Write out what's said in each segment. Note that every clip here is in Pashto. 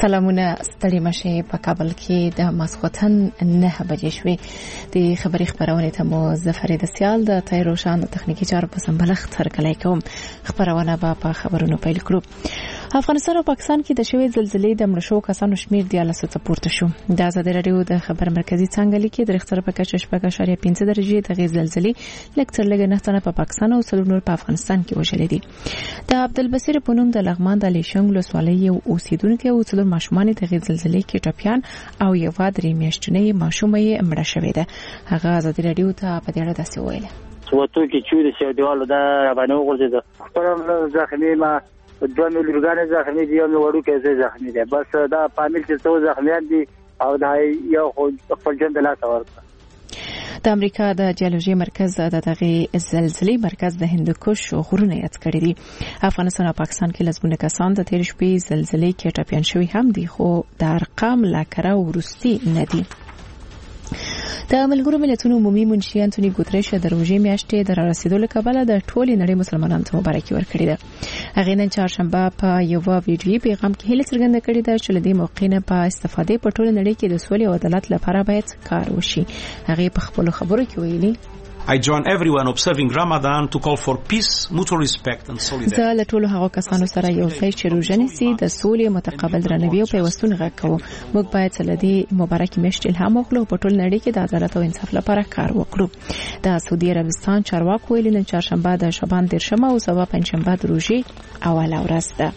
سلامونه ستړي مشه په کابل کې د ماسخوتن 9 بجې شوې د خبري خبرونه ته مو ظفر د سیال د تایروشان د تخنیکی چارو په سمبلغ ترکلای کوم خبرونه په خبرونو پیل کړو. افغانستان او پاکستان کې د شوې زلزلې د مړشو کسانو شمیر د 13 پورته شو. د آزاد رادیو د خبر مرکزی څنګه لیکي د رختر په کچه 5.5 درجه د غیر زلزلې لکتر لګ نه تنه په پاکستان او سلور په افغانستان کې وشلې دي. د عبدالبصیر پونم د لغمان د لیشنګ لسوالۍ او اوسیدونکو او څلور ماشومان د غیر زلزلې کې ټپيان او یو درې میاشتنې ماشومې مړه شوې ده. هغه آزاد رادیو ته په دې اړه داسې ویل. وته کې چې د سیادوالو دا باندې وګرځیدل خپل زخمي ما دوه ملګران زخمي دي او وړو کې زخمي دي. بس دا فامیل چې څو زخمیان دي او دا یو خپل جن د لاس ورته. د امریکا د جیولوژي مرکز د دغه زلزلې مرکز د هندوکش غرونه یاد کړی دي. افغانستان او پاکستان کې لږونه کسان د 13 شپې زلزلې کې ټپيان شوي هم دي خو د ارقام لا کره ورستي نه دي. د ملګرو ملتونو عمومي منشي انټونی ګوتریش د روزي میاشتې د رسیدو لپاره د ټولې نړۍ مسلمانانو ته مبارکي ورکړې ده. هغه نن چهارشنبه په یو ویډیو پیغام کې هیله څرګنده کړې ده چې لدې موقع نه په استفادې په ټولې نړۍ کې د سولې او عدالت لپاره باید کار وشي. هغه په خپل خبرو کې ویلي I join everyone observing Ramadan to call for peace, mutual respect and solidarity. زه له ټولو هغو کسانو سره یو ځای چې روزه نیسي د سولې متقابل درناوي او پیوستون غږ کوو. موږ باید له دې مبارکې میاشتې الهام واخلو په ټول نړۍ کې د عدالت او انصاف لپاره کار وکړو. د سعودي عربستان چارواکو ویلي نن چهارشنبه د شعبان 13 او سبا پنځشنبه د روزې اوله ورځ ده.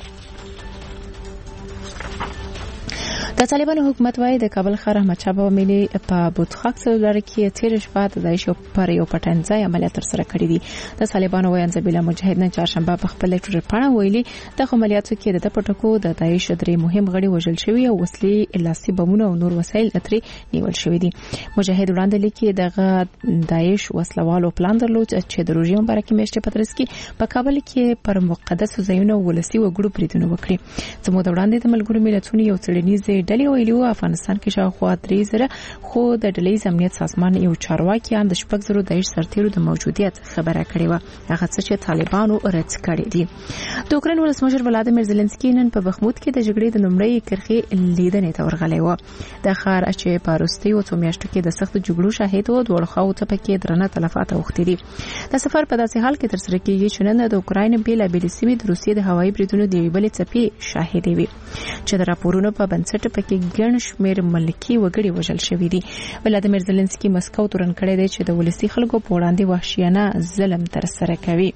د طالبانو حکومت وايي د کابل ښار احمد شاه بابا ملي په بوتخاک سره کې 13 شپه د داعش پر یو پټنځای عملیات ترسره کړی دي. د طالبانو وايي انزبیلا مجاهد نن چهارشنبه په خپل ټویټر باندې ویلي د عملیاتو کې د پټکو د داعش درې مهم غړي وژل شوی او وسلې لاسي بمونه او نور وسایل اترې نیول شوی دي. مجاهد وړاندې لیکي دغه داعش وسلوالو پلان درلود چې د روزي مبارکي میاشتې په ترڅ کې په کابل کې پر مقدس ځایونو ولسی وګړو بریدونه وکړي. زموږ د وړاندې د ملګرو ملتونو یو څېړنیز ډلې ویلو افغانستان کې شاوخوا 3,000 خو د ډلې امنیت سازمان یو چارواکي اند 6,000 داعش سرتیرو د موجودیت خبره کړې و. هغه څه چې طالبانو رد کړی دي. د اوکراین ولسمشر ولادیمیر زيلنسکي نن په بخمود کې د جګړې د نومړی کرخي لیدنې ته ورغلی و. د ښار چې په روسي او څو میاشتو کې د سخت جګړو شاهد و دوه خواو ته پکې درنه تلفات اوختي دي. د سفر په داسې حال کې تر سره کېږي چې نن د اوکراین بیلابېل سیمې د روسي د هوایي بریدونو د ویبلې څپې شاهد وي چې د راپورونو په بنسټ پکې ګڼ شمېر ملکی وګړي وژل شوي دي. ولادیمیر زيلنسکي مسکو تورن کړی دی چې د ولسی خلکو په وړاندې وحشیانه ظلم ترسره کوي.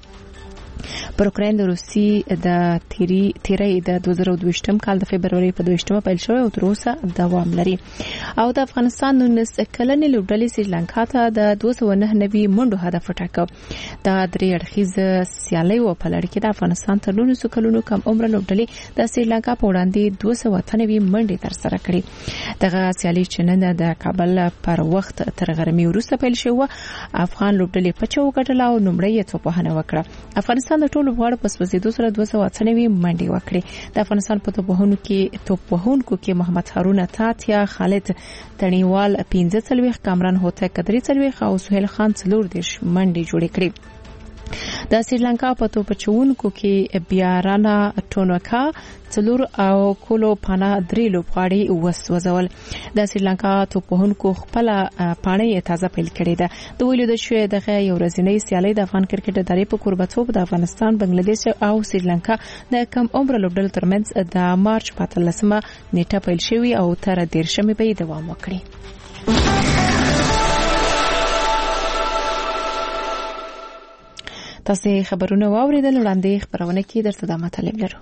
پر اوکراین د روسي د تیری د 2022 کال د فبرवरी په 22 پیل شوی او تر اوسه دوام لري. او د افغانستان 19 کلنې لوبډلې سریلانکا ته د 299 منډو هدف وټاکه. دا درې اړخیزه سیالي و په لړ کې د افغانستان تر 19 کلونو کم عمر لوبډلې د سریلانکا په وړاندې 293 منډې تر سره کړې. دغه سیالي چې نن د کابل پر وخت تر غرمې وروسته پیل شوه افغان لوبډلې په چو کټل او نومړی ته په هنه وکړه. افغانستان د ټولو غواړي په سوځېدو سره 298 منډې وکړي. د افغانستان په توپ وهونکو کې محمد هارون تاتیا، خالد تڼیوال 15 کامران هوتک 3 او سهیل خان 4 منډې جوړې کړې. د سریلانکا په توپ چونکو کې بیارانا ټونوکا 4 او کولو پانا 3 لوبغاړي وسوځول. د سریلانکا توپ وهونکو خپل پاڼې تازه پیل کړې ده. د ویلو د شوې دغه یو ورځنۍ سیالي د افغان کرکټ ادارې په قربتوب د افغانستان، بنگلاديش او سریلانکا د کم عمر لوبډل ترمنځ د مارچ په 13 نیټه پیل شوی او تر 13 به دوام وکړي. تاسو خبرونه واوریدل. وړاندې خبرونه کې درته د مطلب لرو.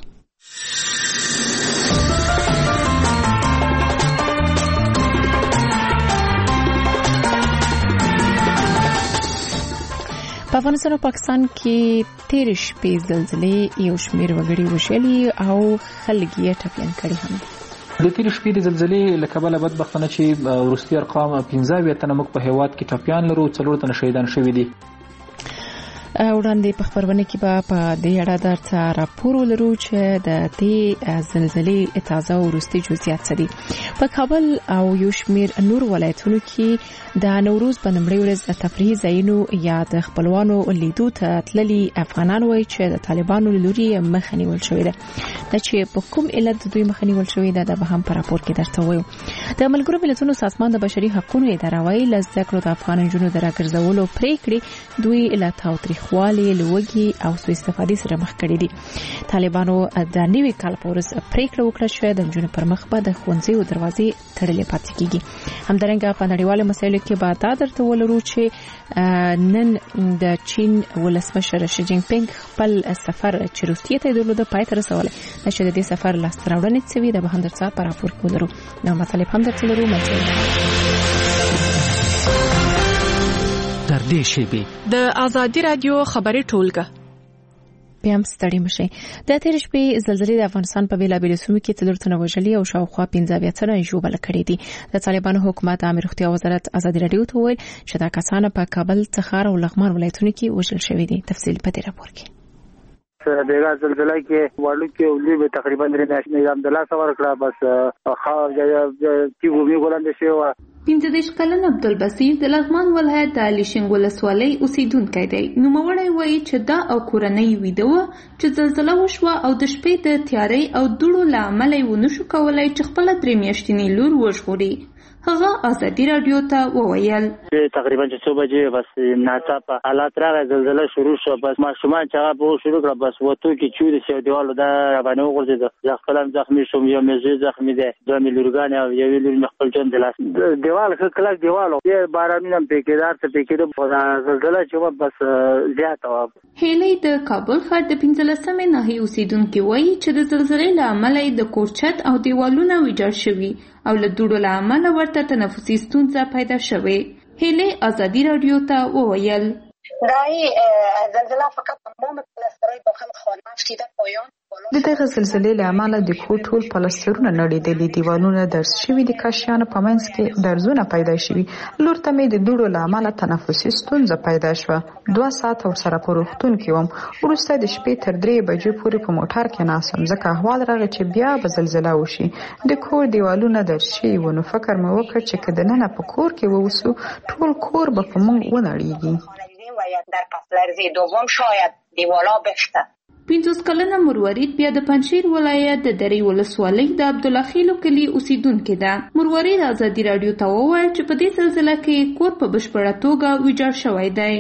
په افغانستان او پاکستان کې 13 شپې زلزلې یو شمېر وګړي وشلي او خلک یې ټپيان کړي هم. د 13 شپې د زلزلې له کبله بدبختانه چې وروستي ارقام 15 تنه موږ په هیواد کې ټپيان لرو، 4 تنه شهیدان شوي دي. وړاندې په خبرونه کې به په دې اړه درته راپور ولرو چې د دې زلزلې تازه او وروستي جزئیات څه دي. په کابل او یو شمېر نور ولایتونو کې د نوروز په لومړۍ ورځ تفریحي ځایونو یا د خپلوانو لیدو ته تللي افغانان وایي چې د طالبانو له لوري مخه نیول شوې ده. دا چې په کوم علت د دوی مخه نیول شوې ده به هم په راپور کې درته وایو. د ملګرو ملتونو سازمان د بشري حقوقو اداره وايي له زده کړو د افغان نجونو د راګرځولو پریکړې دوی له تاوتریخوالي لوږې او سوء استفادې سره مخ کړي دي. طالبانو د نوي کال په ورځ پریکړه وکړه چې د نجونو پر مخ به د ښوونځیو دروازې تړلې پاتې کیږي. همدارنګه په نړیوالو مسایلو کې به دا درته ولرو چې نن د چین ولسمشر شي جین پینګ خپل سفر چې روسیې ته درلوده پای ته رسولی. چې د دې سفر لاسته راوړنې څه وي د به هم درته په راپور کې ولرو. نو مطالب هم درته لرو. در دې شیبې د آزادي رادیو خبري ټولګه بیا هم ستړي مشي. د تیر شپې زلزلې د افغانستان په بیلابیلو سیمو کې 4 تنه وژلي او شاوخوا 15 تنه ژوبل کړي دي. د طالبانو حکومت امر روغتیا وزارت آزادي رادیو ته ویل چې دا کسان په کابل، تخار او لغمان ولایتونو کې وژل شوي دي. تفصیل په دې راپور کې. بیگا زلزلہ کے والو کے اولی میں تقریباً نظام دلہ سوار کړه بس خاور کی بومي ګولنده شو. 15 کلن عبدالبصیر د لغمان ولایت د علي شنګ ولسوالۍ اوسیدونکی دی. نوموړی وایي چې دا او کورنۍ ویده وه چې زلزله وشوه او د شپې د تیارۍ او دوړو له امله یې ونشو کولی چې خپله 3 میاشتنۍ لور وژغوري. هغه آزادي رادیو ته وویل تقریبا 6 بجې بس ناڅاپه حالات راغی، زلزله شروع شو. بس ماشومان چې هغه په شروع کړه بس وته کې چوري سي دیوالو دا باندې وغورځید. ځکه خپل زخمی شوم، یو مزه زخمی ده، دوه ملورګان او یو لور مخبل جون دلاس دیوال کلک دیوالو یې بارانونه پېکېدار ته پېکېده. زلزله چې بس زیاته و. هیلې د کابل ښار د 15مې ناحیې اوسیدونکي وایي چې د زلزلې له امله د کورچت او دیوالونه ویجاړ شوي او له دوړو له امله ورته تنفسي ستونزه پیدا شوې. هیلې آزادي رادیو ته وویل زلزله فقط تمام پلاسترهای داخل خانه افشیده پایان. د دغه زلزلې له امله د کور ټول پلاسترونه نړېدلي، دیوالونه درز شوي دي، کاشیانو په منځ کې درزونه پیدا شوي. لور ته مې د دوړو له امله تنفسي ستونزه پیدا شوه. 2 ساعته ورسره په روغتون کې وم. وروسته د شپې تر 3 بجې پورې په موټر کې ناستم ځکه احوال راغی چې بیا به زلزله وشي. د کور دیوالونه درز شوي وو. نو فکر مې وکړ چې که دننه په کور کې ووسو ټول کور به په موږ ونړېږي. در پس لرزه دوم شاید دیوالا بخته. 50 کلنه مروارید بیا د پنجشیر ولایت د درې ولسوالۍ د عبدالله خیلو کلي اوسیدونکې ده. مروارید آزادي رادیو ته وویل چې په دې زلزله کې کور په بشپړه توګه ویجاړ شوی دی.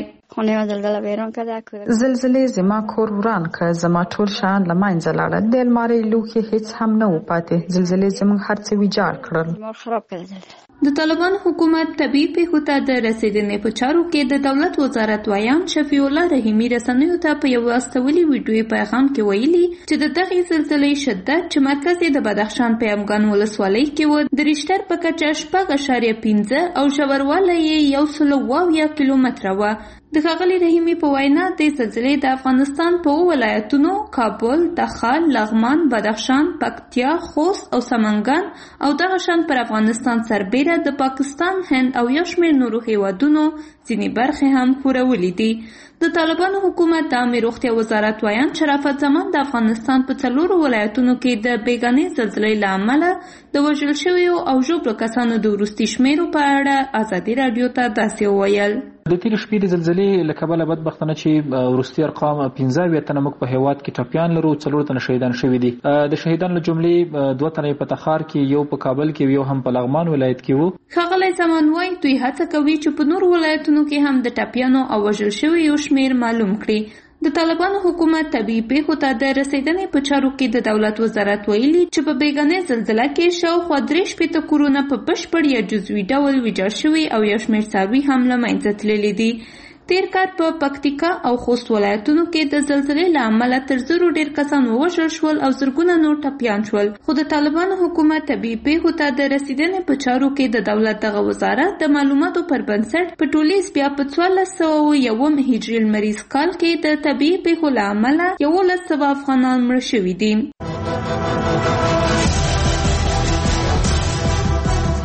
زلزلې زما کور وران کړ، زما ټول شیان له منځه لاړل، د المارۍ لوښي هیڅ هم نه و پاتې. زلزلې زموږ هر څه ویجاړ کړل. د طالبان حکومت طبيعي پیښو ته د رسیدنې په چارو کې د دولت وزارت وایان شفیع الله رحیمی رسنیو ته په یو واستولي ویډیوي پیغام کې ویلي چې د دغې زلزلې شدت چې مرکز یې د بدخشان په امګان ولسوالۍ کې و د ریشتر په کچه 6.5 او ژوروالی یې 120 کیلومتره و. د ښاغلي رحیمي په وینا د زلزلې د افغانستان په ولایتونو کابل، تخار، لغمان، بدخشان، پکتیا، خوست او سمنګان او دغه شان پر افغانستان سربیره د پاکستان، هند او یو شمېر نورو هیوادونو ځینې برخې هم ښورولې دي. د طالبانو حکومت د عامه روغتیا وزارت وایان شرافت زمان د افغانستان په 4 ولایتونو کې د بیګانې زلزلې له امله د وژل شویو او ژوبلو کسانو د وروستي شمیرو په اړه آزادي رادیو ته داسې وویل. د تیر شپې د زلزلې له کبله بدبختانه چې وروستي ارقام 15 تنه موږ په هیواد کې ټپیان لرو، 4 تنه شهیدان شوي دي. د شهیدانو له جملې 2 تنه په تخار کې، یو په کابل کې، یو هم په لغمان ولایت کې وو. ښاغلی زمان وایي دوی هڅه کوي چې په نور ولایتونو کې هم د ټپیانو او وژل شویو شمیر معلوم کړي. د طالبانو حکومت طبيعي پیښو ته د رسیدنې په چارو کې د دولت وزارت ویلي چې په بیګانې زلزله کې شاوخوا 3 کورونه په بشپړ یا جزوي ډول ویجاړ شوي او یو شمېر څاروي هم له منځه تللي دي. تیر کال په پکتیکا او خوست ولایتونو کې د زلزلې له امله تر 100 ډیر کسان ووژل شول او زرګونه نور ټپیان شول. خو د طالبانو حکومت طبيعي پیښو ته د رسیدنې په چارو کې د دولت دغه وزارت د معلوماتو پر بنسټ په ټولیز بیا په 1401 هجري لمریز کال کې د طبيعي پیښو له امله 1100 افغانان مړه شوي دي.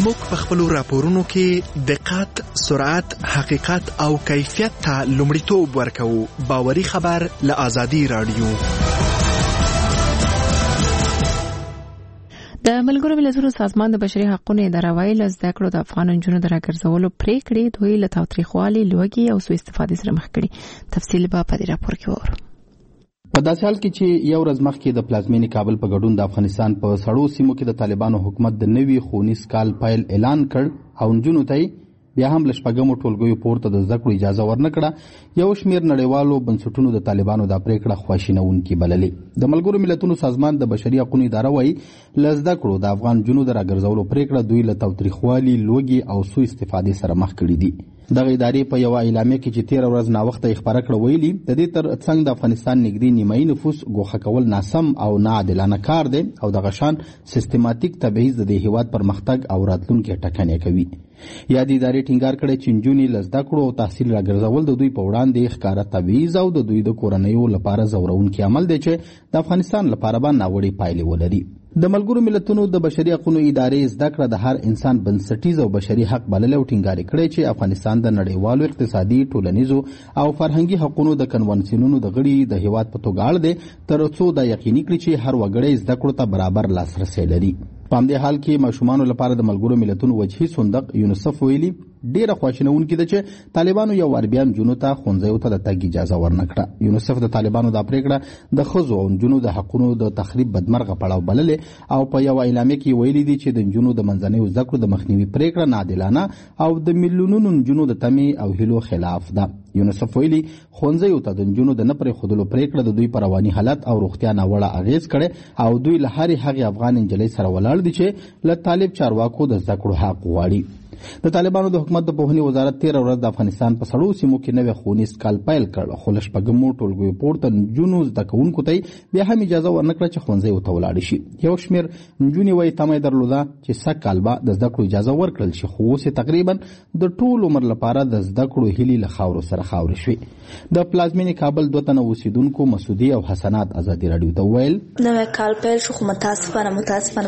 موږ په خپلو راپورونو کې دقت، سرعت، حقیقت او کیفیت ته لومړیتوب ورکوو. باوري خبر له آزادي رادیو. د ملګرو ملتونو سازمان د بشري حقوقو اداره وایي له زده کړو د افغان نجونو د راګرځولو پریکړې دوی له تاوتریخوالي، لوږې او سوء استفادې سره مخ کړي. تفصیل به په دې راپور کې وورو. په داسې حال کې چې یو ورځ مخکې د پلازمینې کابل په ګډون د افغانستان په سړو سیمو کې د طالبانو حکومت د نوي ښوونیز کال پیل اعلان کړ او نجونو ته بیا هم له شپږمو ټولګیو پورته د زده کړو اجازه ورنه کړه. یو شمېر نړیوالو بنسټونو د طالبانو دا پریکړه خواشینونکې بللې. د ملګرو ملتونو سازمان د بشري حقوقو اداره وایي له زده کړو د افغان نجونو د راګرځولو پریکړه دوی له تاوتریخوالي، لوږې او سوء استفادې سره مخ کړي دي. دغه ادارې په یو اعلامیه کې چې 13 ورځ ناوخته یې خبره کړه ویلي د دې تر څنګ د افغانستان نږدې نیمایي نفوس ګوښه کول ناسم او ناعادلانه کار دی او دغه شان سیستماتیک تبعیض د دې هیواد پرمختګ او راتلونکي ټکنۍ کوي. یادې ادارې ټینګار کړی چې نجونې له زده کړو او تحصیل راګرځول د دوی په وړاندې ښکاره تبعیض او د دوی د کورنیو لپاره ځورونکی عمل دی چې د افغانستان لپاره به ناوړې پایلې ولري. د ملګرو ملتونو د بشري حقوقو ادارې زده کړه د هر انسان بنسټیز او بشري حق بللی او ټینګار کړی چې افغانستان د نړیوالو اقتصادي، ټولنیزو او فرهنګي حقوقو د کنونسیونونو د غړي د هیواد په توګه اړ دی تر څو دا یقیني کړي چې هر وګړی زده کړو ته برابر لاسرسی لري. په همدې حال کې ماشومانو لپاره د ملګرو ملتونو وجهي صندوق یونیسف ویلي ډیره خواشینونکې ده چې طالبانو یو وار بیا نجونو ته ښوونځیو ته د تګ اجازه ورنه کړه. یونیسف د طالبانو دا پریکړه د ښځو او نجونو د حقونو د تخریب بدمرغه پړاو بللې او په یو اعلامیه کې ویلي دي چې د نجونو د منځنیو زده کړو د مخنیوي پریکړه ناعادلانه او د میلیونونو نجونو د تمې او هیلو خلاف ده. یونیسف ویلي ښوونځیو ته د نجونو د نه پرېښودلو پریکړه د دوی په رواني حالت او روغتیا ناوړه اغېز کړی او دوی له هرې هغې افغان نجلۍ سره ولاړ دي چې له طالب چارواکو د زده کړو حق غواړي. د طالبانو د حکومت د پوهنې وزارت 13 ورځ د افغانستان په سړو سیمو کې نوی ښوونیز کال پیل کړ خو له شپږمو ټولګیو پورته نجونو زده کوونکو ته بیا هم اجازه ورنه کړه چې ښوونځیو ته ولاړې شي. یو شمېر نجونې وایي تمه یې درلوده چې سږ کال به د زده کړو اجازه ورکړل شي خو اوس یې تقریبا د ټول عمر لپاره د زده کړو هیلې له خاورو سره خاورې شوې. د پلازمینې کابل 2 تنه اوسیدونکو مسعودي او حسنات ازادي راډیو ته وویل نوی کال پیل شو خو متاسفانه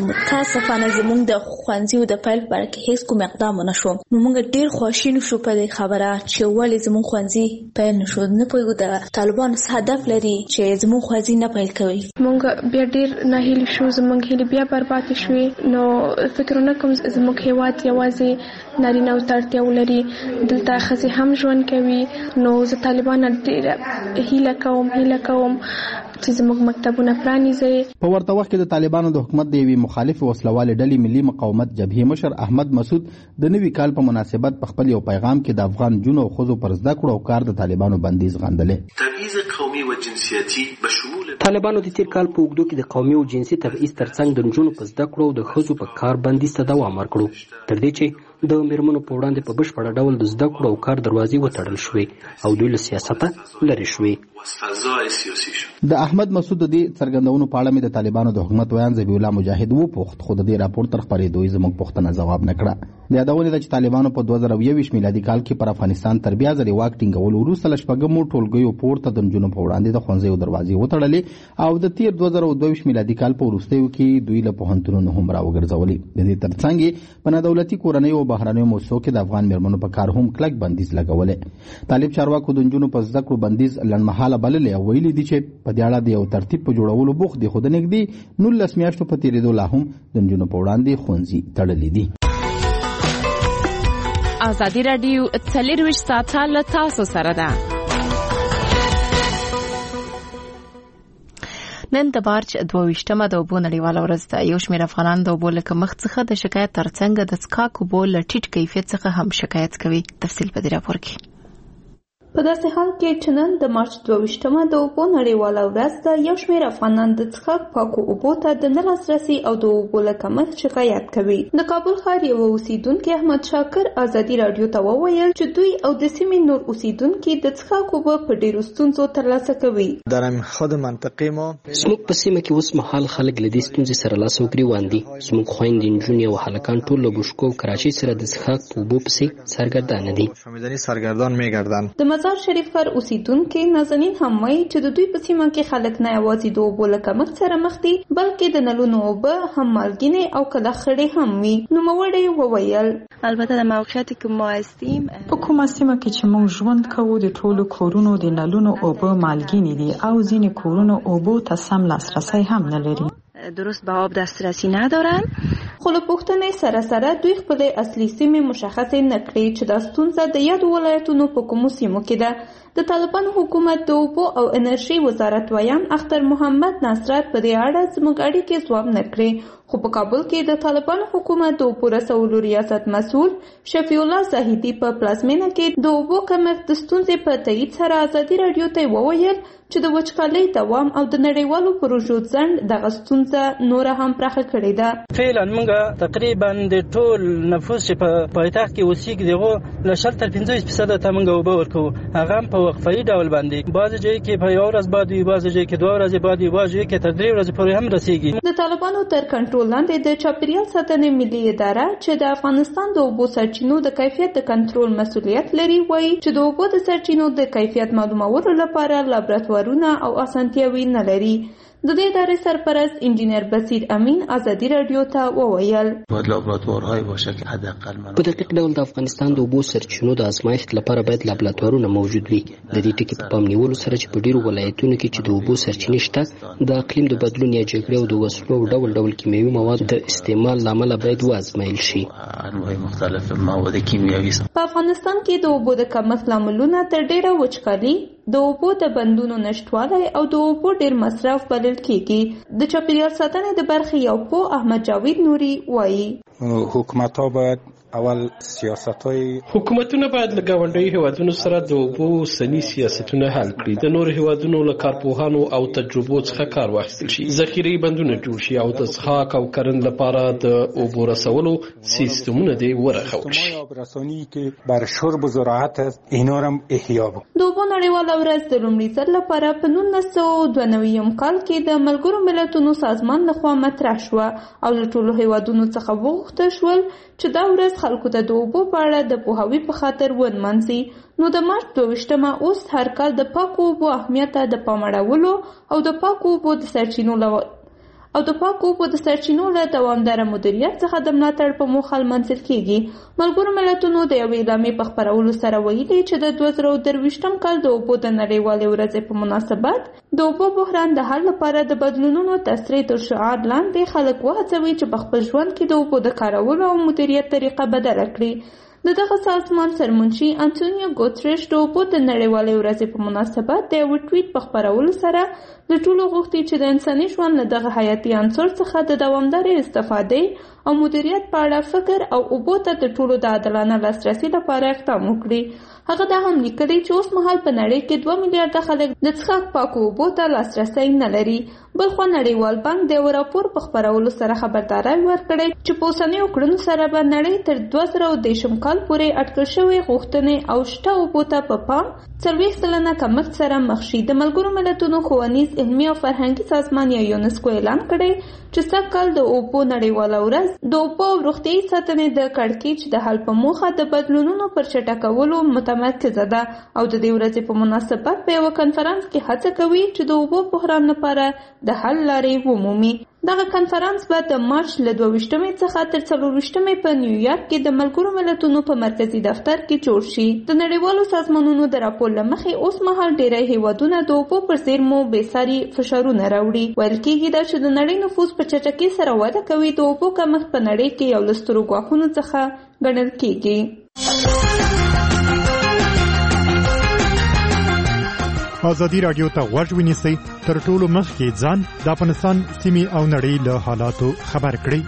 زموږ د ښوونځیو د پیل په باره کې هیڅ کوم اقدام ونه شو. نو موږ ډیر خواشین شو په دې خبره چې ولې زموږ ښوونځي پیل نشو. نه پوهیږو د طالبانو څه هدف لري چې زموږ ښوونځي نه پیل کوي. موږ بیا ډیر ناهیلي شو، زموږ هیلې بیا برباد شوې. نو فکر نه کوم زموږ هیواد یوازې نارینه او اړتیا ولري، دلته ښځې هم ژوند کوي. نو زه طالبانو ډیره هیله کوم چې زموږ مکتبونه پرانیزي. په ورته وخت کې د طالبانو د حکومت د یوې مخالف وسلوالې ډلې ملي مقاومت جبهې مشر احمد مسعود د نوي کال په مناسبت په خپل یو پیغام کې د افغان جنو او ښځو پر زده کړو او کار د طالبانو بندیز غندلې. تبعیض قومي و جنسیتي بشمول طالبانو د تیر کال په اوږدو کې د قومي او جنسي تبعیض ترڅنګ د نجونو په زده کړو او د ښځو په کار بندیز ته دوام ورکړو تر دې چې د میرمنو په وړاندې په بشپړه ډول د زده کړو او کار دروازې وتړل شوې او دوی له سیاسته لرې شوې. د احمد مسعود د دې څرګندونو په اړه مې د طالبانو د حکومت ویان ذبیح الله مجاهد وپوښت خو د دې راپور تر خپرېدو زموږ پوښتنه ځواب نه کړه. د یادونې ده چې طالبانو په 2021 میلادي کال کې پر افغانستان تر بیا ځلې واک ټینګولو وروسته له شپږمو ټولګیو پورته د نجونو په وړاندې د ښوونځیو دروازې وتړلې او د تیر 2022 میلادي کال په وروستیو کې دوی له پوهنتونونو هم راوګرځولې. د دې ترڅنګ په نادولتي کورنیو او بهرنیو موسسو کې د افغان میرمنو په کار هم کلک بندیز لګولې. طالب چارواکو د نجونو په زده کړو بندیز لنډمهاله بللی او ویلي دي چې په دې اړه د یو ترتیب په جوړولو بوخت دي خو د نږدې 19 میاشتو په تېرېدو لا هم د نجونو په وړاندې ښوونځي تړلي دي. ازادي راډیو 24 ساعته له تاسو سره ده. نن د مارچ 22مه د اوبو نړیواله ورځ ده. یو شمېر افغانان د اوبو له کمښت څخه د شکایت ترڅنګ د څښاک اوبو له ټیټ کیفیت څخه هم شکایت کوي. تفصیل په دې راپور کې. په داسې حال کې چې نن د مارچ 22مه د اوبو نړیواله ورځ ده، یو شمېر افغانان د څښاک پاکو اوبو ته د نه لاسرسي او د اوبو له کمښت شکایت کوي. د کابل ښار یو اوسیدونکي احمد شاکر ازادي راډیو ته وویل چې دوی او د سیمې نور اوسیدونکي د څښاک اوبه په ډېرو ستونزو ترلاسه کوي. زموږ په سیمه کې اوس مهال خلک له دې ستونزې سره لاس او ګریوان دي. زموږ خویندې، نجونې او هلکان ټول له بشکو او کراچۍ سره د څښاک اوبو پسې سرګردانه دي. د مزار شریف ښار اوسیدونکي نازنین هم وایي چې د دوی په سیمه کې خلک نه یوازې د اوبو له کمښت سره مخ دي بلکې د نلونو اوبه هم مالګینې او کله خړې هم وي. نوموړی وویل البته د موقعیت که ما هستیم په کومه سیمه کې چې موږ ژوند کوو د ټولو کورونو د نلونو اوبه مالګینې دي او ځینې کورونو اوبو ته سم لاسرسی هم نه لري. درست به آب دسترسی ندارن. خو له پوښتنې سره سره دوی خپلې اصلي سیمې مشخصې نه کړې چې دا ستونزه د یادو ولایتونو په کومو سیمو کې ده. د طالبانو حکومت د اوبو او انرژي وزارت ویان اختر محمد نصرت په دې اړه زموږ اړیکې ځواب نه کړې، خو په کابل کې د طالبانو حکومت د اوبو رسولو ریاست مسؤل شفیع الله زاهدي په پلازمینه کې د اوبو کمښت د ستونزې په تایید سره ازادي راډیو ته وویل چې د وچکالۍ دوام او د نړیوالو پروژو ځنډ دغه ستونزه نوره هم پراخه کړې ده. فعلا موږ تقریبا د ټول نفوس چې په پایتخت کې اوسېږي دغه له 40 تر 50% ته موږ اوبه ورکوو، هغه هم په وقفه‌ای ډول باندې. بعضې ځای کې په یو ورځ باد وي، بعضې ځای کې 2 ورځې باد وي، بعضې ځای کې تر 3 ورځې پورې هم رسېږي. د طالبانو تر کنټرول لاندې د چاپیریال ساتنې ملي اداره چې د افغانستان د اوبو سرچینو د کیفیت د کنټرول مسؤلیت لري وایي چې د اوبو د سرچینو د کیفیت معلومولو لپاره لابراتوارونه او اسانتیاوې نه لري. د دې ادارې سرپرست انجینر بصیر امین ازادي راډیو ته وویل باید لابراتوارهای باشه که حداقل په دقیق ډول د افغانستان د اوبو سرچینو د ازمایښت لپاره باید لابراتوارونه موجود وي. د دې ټکي په پام نیولو سره چې په ډیرو ولایتونو کې چې د اوبو سرچینې شته د اقلیم د بدلون یا جګړې او د وسلو او ډول ډول کیمیاوي موادو د استعمال لامل باید وازمایل شي. انواع مختلف مواد کیمیاوي په افغانستان کې د اوبو د کمښت لاملونه تر ډیره وچکالي، د اوبو د بندونو نشټوالی او د اوبو ډیر مصرف بلل کیږي. د چاپیریال ساتنې د برخې یو پوه احمد جاوید نوري وایي حکومت‌ها باید اول سیاست‌های حکومتونه باید له ګاونډي هیوادونو سره د اوبو سنی سیاستونه حل کړي، د نور هیوادونو له کارپوهانو او تجربو څخه کار واخیستل شي، ذخیرې بندونه جوړ شي او د څښاک او کرنې لپاره د اوبو رسولو سیستمونه دې ورغول شي. آبرسانی که بر شرب و زراعت اینا هم احیا د اوبو نړیواله ورځ د لومړي ځل لپاره په 1992 کال کې د ملګرو ملتونو سازمان لخوا مطرح شوه او له ټولو هیوادونو څخه وغوښتل شول چې دا ورځ خلکو ته د اوبو په اړه د پوهاوي په خاطر ونمانځي. نو د مارچ 22 اوس هر کال د پاکو اوبو اهمیت ته د پام اړولو او د پاکو اوبو د سرچینو له دوامداره مدیریت څخه د ملاتړ په موخه لمانځل کیږي. ملګرو ملتونو د یوې اعلامیې په خپرولو سره ویلي چې د 2023 کال د اوبو د نړیوالې ورځې په مناسبت د اوبو بحران د حل لپاره د بدلونونو تسریع تر شعار لاندې خلک وهڅوي چې په خپل ژوند کې د اوبو د کارولو او مدیریت طریقه بدله کړي. دغه سازمان سرمنشي انټونیو ګوتریش د اوبو د نړیوالې ورځې په مناسبت د یو ټویټ په خپرولو سره د ټولو غوښتي چې د انساني ژوند له دغه حیاتي عنصر څخه د دوامدارې استفادې او مدیریت په اړه فکر او اوبو ته د ټولو د عادلانه لاسرسي لپاره اقدام وکړي. هغه دا هم لیکلي چې اوس مهال په نړۍ کې 2 میلیارډ خلک د څښاک پاکو اوبو ته لاسرسی نه لري. بلخوا نړیوال بانک د یو راپور په خپرولو سره خبرداری ورکړی چې په اوسنیو کړنو سره به نړۍ تر 2030 کال پورې اټکل شوې غوښتنې او شته اوبو ته په پام 40% کمښت سره مخ شي. د ملګرو ملتونو ښوونیز علمي او فرهنګي سازمان یا یونسکو اعلان کړی چې سږ کال د اوبو نړیواله ورځ د اوبو او روغتیايي ساتنې د کړکېچ د حل په موخه د بدلونونو پر چټکولو متمرکزه ده او د دې ورځې په مناسبت په یو کنفرانس کې هڅه کوي چې د اوبو بحران لپاره د حل لارې ومومي. دغه کنفرانس به د مارچ له 22 څخه تر 24 په نیویارک کې د ملګرو ملتونو په مرکزی دفتر کې جوړ شي. د نړیوالو سازمانونو د راپور له مخې اوس مهال ډیری هیوادونه د اوبو پر زیرمو بېساري فشارونه راوړي. ویل کېږي دا چې د نړۍ نفوس په چټکۍ سره وده کوي د اوبو کمښت په نړۍ کې یو له سترو ګواښونو څخه ګڼل کېږي. ازادي راډیو ته غوږ ونیسئ، تر ټولو مخکې ځان د افغانستان سیمې او نړۍ له حالاتو خبر کړئ.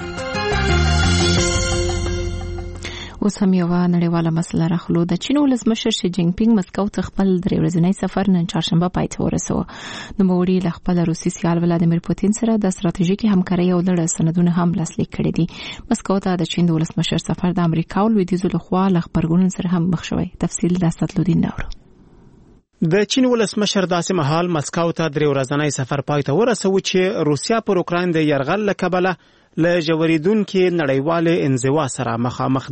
اوس هم یوه نړیواله مسله راخلو. د چین ولسمشر شي جینګ پینګ مسکو ته خپل 3 ورځنی سفر نن چهارشنبه پای ته ورسوه. نوموړي له خپل روسي سیال ولادیمیر پوتین سره د ستراتیژیکي همکارۍ او لړ سندونه هم لاسلیک کړي دي. مسکو ته د چین د ولسمشر سفر د امریکا او لویدیځو لخوا له خبرګون سره هم مخ شوی. تفصیل د اسدالدین نورو. د چین ولسمشر داسې مهال مسکو ته 3 ورځنی سفر پای ته ورسوه چې روسیا پر اوکراین د یرغل له کبله له ژورېدونکې نړیوالې انزوا سره مخامخ ده.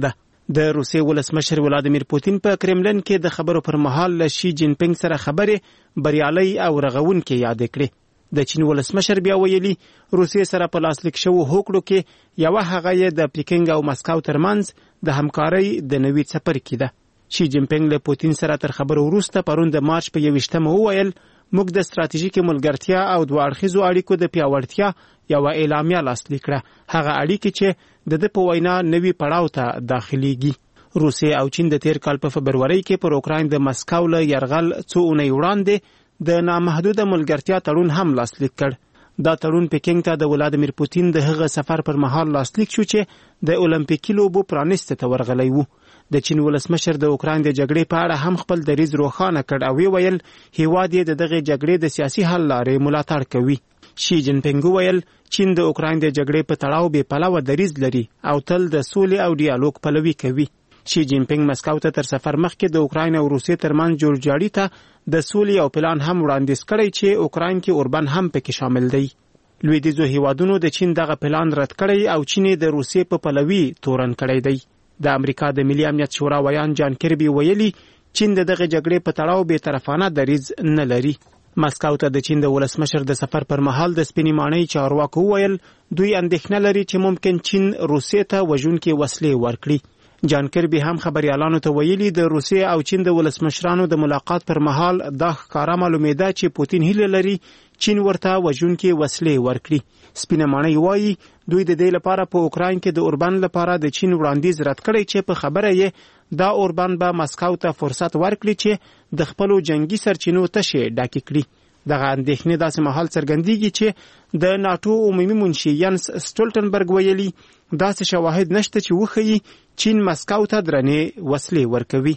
د روسیې ولسمشر ولادیمیر پوتین په کرملن کې د خبرو پر مهال له شي جین پینګ سره خبرې بریالۍ او رغونکې یاد کړې. د چین ولسمشر بیا ویلي روسیې سره په لاسلیک شوو هوکړو کې یوه هغه یې د پیکینګ او مسکو ترمنځ د همکارۍ د نوي څپرکي ده. شي جین پینګ له پوتین سره تر خبرو وروسته پرون د مارچ په 21مه وویل موږ د ستراتیژیکې ملګرتیا او دوه اړخیزو اړیکو د پیاوړتیا یوه اعلامیه لاسلیک کړه، هغه اړیکې چې د په وینا نوي پړاو ته داخليږي. روسیې او چین د تیر کال په فبرورۍ کې پر اوکراین د مسکو له یرغل څو اونۍ وړاندې د نامحدوده ملګرتیا تړون هم لاسلیک کړ. دا تړون پیکینګ ته د ولادیمیر پوتین د هغه سفر پر مهال لاسلیک شو چې د اولمپیکي لوبو پرانیست ته ورغلی وو. د چین ولسمشر د اوکراین د جګړې په اړه هم خپل دریځ روښانه کړ او ویل هیواد یې د دغه جګړې د سیاسي حل لارې ملاتړ کوي. شي جین پینګ ویل چین د اوکراین د جګړې په تړاو بې پلوه دریځ لري او تل د سولې او ډیالوګ پلوي کوي. شي جین پینګ مسکو ته تر سفر مخکې د اوکراین او روسیې ترمنځ جوړجاړي ته د سولې او پلان هم وړاندیز کړی چې اوکراین کې اوربن هم پکې شامل دی. لویدیځو هیوادونو د چین دغه پلان رد کړی او چین د روسیې په پلوي تورن کړی دی. د امریکا د ملي امنیت شورا ویان جان کربي ویلي چین د دغه جګړې په تړاو بې طرفانه دریځ نه لري. مسکو ته د چین د ولسمشر د سفر پر مهال د سپینې ماڼۍ چارواکو ویل دوی اندېښنه لري چې ممکن چین روسیې ته وژونکې وسلې ورکړي. جان کربي هم خبريالانو ته ویلي د روسیې او چین د ولسمشرانو د ملاقات پر مهال دا ښکارا معلومېده چې پوتین هیله لري چین ورته وژونکې وسلې ورکړي. سپینه ماڼۍ وایي دوی د دې لپاره په اوکراین کې د اوربن لپاره د چین وړاندیز رد کړی چې په خبره یې دا اوربن به مسکو ته فرصت ورکړي چې د خپلو جنگي سرچینو تشې ډکې کړي. دغه اندېښنې داسې مهال څرګندېږي چې د ناټو عمومي منشي ینس سټولټنبرګ ویلي داسې شواهد نشته چې وښیي چین مسکو ته درنې وسلې ورکوي.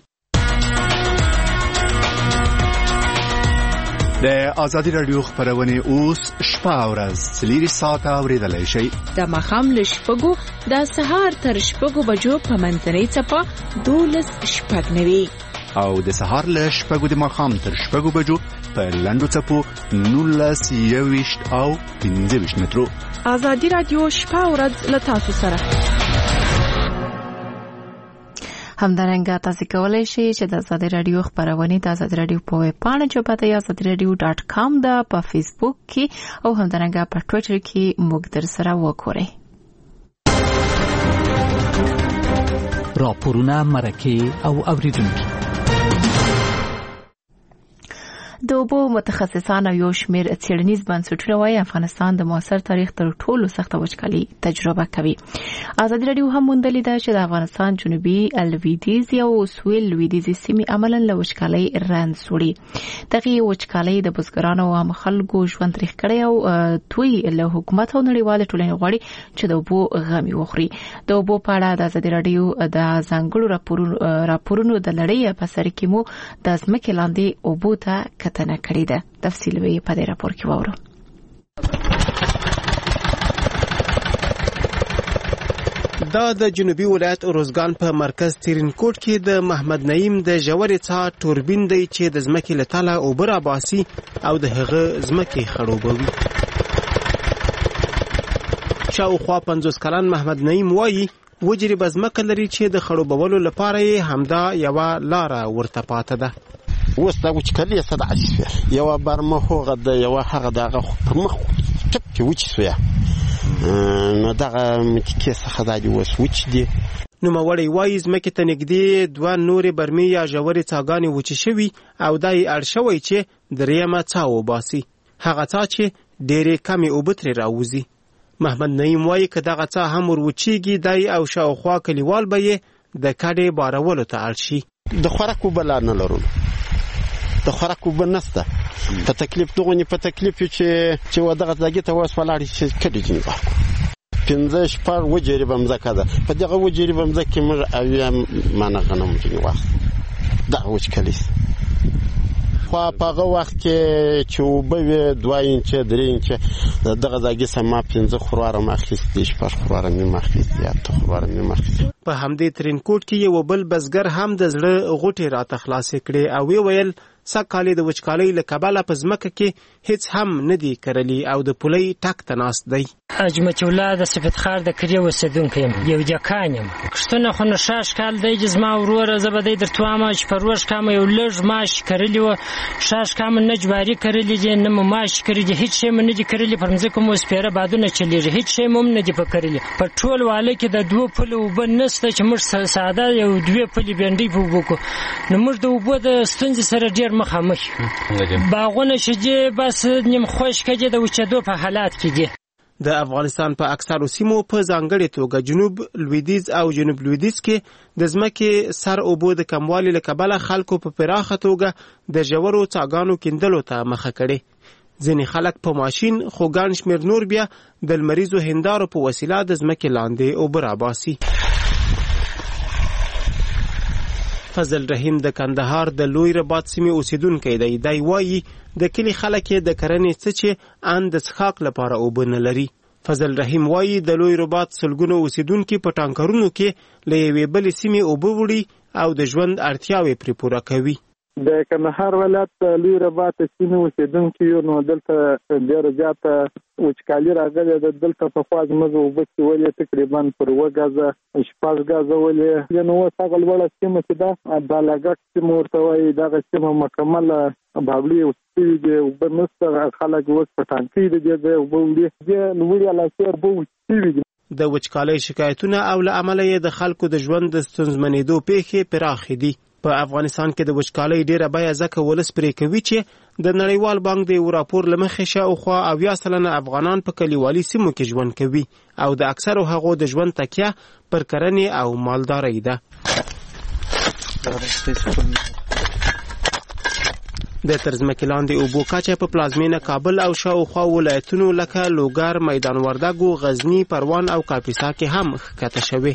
د ازادي رادیو خبرونه اوس شپه او ورځ 4 ساعته اوریدلای شئ. د ماښام له شپږو د سهار تر شپږو بجو په منځنۍ څپه 12:09 او د سهار له شپږو د ماښام تر شپږو بجو په لنډو څپو 19:20 او 15 مترو. ازادي رادیو شپه او ورځ له تاسو سره. همدارنګه تاسو کولای شئ چې د ازادي رادیو خبرونه د ازادي رادیو په ویب پاڼه چوپته یا azadiradio.com د په فیسبوک کې او همدارنګه په ټوئیټر کې موږ در سره وګورئ. راپورونه مرکه او اوریدونکو د اوبو متخصصان او یو شمېر څېړنیز بنسټونه وايي افغانستان د معاصر تاریخ تر ټولو سخته وچکالي تجربه کوي. ازادي رادیو هم موندلې ده چې د افغانستان جنوبي لویدیځ او سویل لویدیځ سیمې عملاً له وچکالۍ رنځ وړي. دغه وچکالۍ د بزګرانو او عام خلکو ژوند تریخ کړی او دوی له حکومت او نړیوال ټولنې غواړي چې د اوبو غمي وخوري. د اوبو په اړه د ازادي رادیو د ځانګړو راپورونو د لړۍ په سر کې مو د ځمکې لاندې اوبو ته کتنه کړې ده. تفصیل به په دې راپور کې وورو. دا د جنوبي ولایت اروزګان په مرکز تیرینکوټ کې د محمد نعیم د ژورې څاه توربین دی چې د ځمکې له تله اوبه راباسي او د هغه ځمکې خړوبوي. شاوخوا 50 کلن محمد نعیم وایي وجربه ځمکه لري چې د خړوبولو لپاره یې همدا یوه لاره ورته پاته ده. اوس دا وچکالي څه داسې شوه، یوه برمه هغه د یوه هغه دغه پر مخ چپ کې وچې شوه، نو دغه متکې څخه دا دي اوس وچ دي. نوموړی وایي ځمکې ته نږدې 2 نورې برمې یا ژورې څاګانې وچې شوي او دا یې اړ شوی چې درېیمه څاه وباسي، هغه څاه چې ډېرې کمې اوبه ترې راوځي. محمد نعیم وایي که دغه څاه هم ور وچېږي دی او شاوخوا کلیوال به یې د کډې بارولو ته اړ شي. د خوراک اوبه لا نه لرو، د خوراک اوبه نشته. په تکلیف دغونې په تکلیف چې دغه ځاګې ته اوس ولاړ چې کډې ځینې وکړو. 15 وجربه مځکه ده، په دغه وجربه مځکه کې موږ اویا مانه غنم ځینې واخلو. دغه وچکالي خو په هغه وخت کې چې اوبه وې 2 انچه 3 انچه دغه ځاګې سم 15 خرواره مې اخیستې، 6 خرواره مې اخیستې، 8 خرواره مې اخیستې. په همدې ترینکوټ کې یو بل بزګر هم د زړه غوټې راته خلاصې کړې او ویل سږکال د وچکالۍ له کبله په ځمکه کې هیڅ هم نه دي کرلي او د پولۍ ټک ته ناست دی. حاجمت الله د سپیدخار د کلي اوسېدونکی یم، یو جکان یم. کښتونه خو نو ښه ښکال دی چې زما وروره زه به دی درته وایم چې په روژ کامه یو لږ ماش کرلي وه، ښه کامه نه جواري کرلي دي نه مو ماش کرلي دي، هېڅ شی مو نه دي کرلي. پر مځکو مو سپېره بادونه چلېږي، هېڅ شی مو هم نه دي په کرلي. په ټول واله کې د 2 پلو اوبه نشته چې موږ ساده یو 2 پلې بېنډۍ په اوبو کړو. نو موږ د اوبو د ستونزې سره ډېر مخامخ یو. باغونه چې دي بس نیم خشکه دي، د وچېدو په حالات کې دي. د افغانستان په اکثرو سیمو په ځانګړې توګه جنوب لویدیځ او جنوب لویدیځ کې د ځمکې سر اوبو د کموالي له کبله خلکو په پراخه توګه د ژورو څاګانو کیندلو ته مخه کړې. ځینې خلک په ماشین خو ګڼ شمېر نور بیا د لمریزو هندارو په وسیله د ځمکې لاندې اوبه راباسي. فضل رحیم د کندهار د لوی رباط سیمې اوسیدونکی دی. دی وایي د کلي خلک د کرنې څه چې ان د څښاک لپاره اوبه نه لري. فضل رحیم وایي د لوی رباط سلګونو اوسیدونکي په ټانکرونو کې له یوې بلې سیمې اوبه وړي او د ژوند اړتیاوې پرې پوره کوي. د کندهار ولایت لوی رباط سیمې اوسیدونکي یو، نو دلته ډېره زیاته وچکالي راغلې ده. دلته پخوا زموږ اوبه چې ولې تقریبا پر 2 غزه 6 غزه ولې، نو اوس هغه لوړه سیمه چې ده بالاګک سیمه ورته وایي، دغه سیمه مکمله بابلي اوسېږي دي، اوبه نشته. خلک اوس په ټانکۍ د اوبه وړي، لوړې علاقې اوبه وچېږي دي. د وچکالۍ شکایتونه او له امله یې د خلکو د ژوند د ستونزمنېدو پیښې پراخې دي. په افغانستان کې د وچکالۍ ډیره بیه ځکه ولس پرې کوي چې د نړیوال بانک د یو راپور له مخې شاوخوا 80% افغانان په کلیوالي سیمو کې ژوند کوي او د اکثرو هغو د ژوند تکیه پر کرنې او مالدارۍ ده. د ترځمکې لاندې اوبو کچه په پلازمینه کابل او شاوخوا ولایتونو لکه لوګر، میدان وردګو، غزنی، پروان او کاپیسا کې هم ښکته شوې.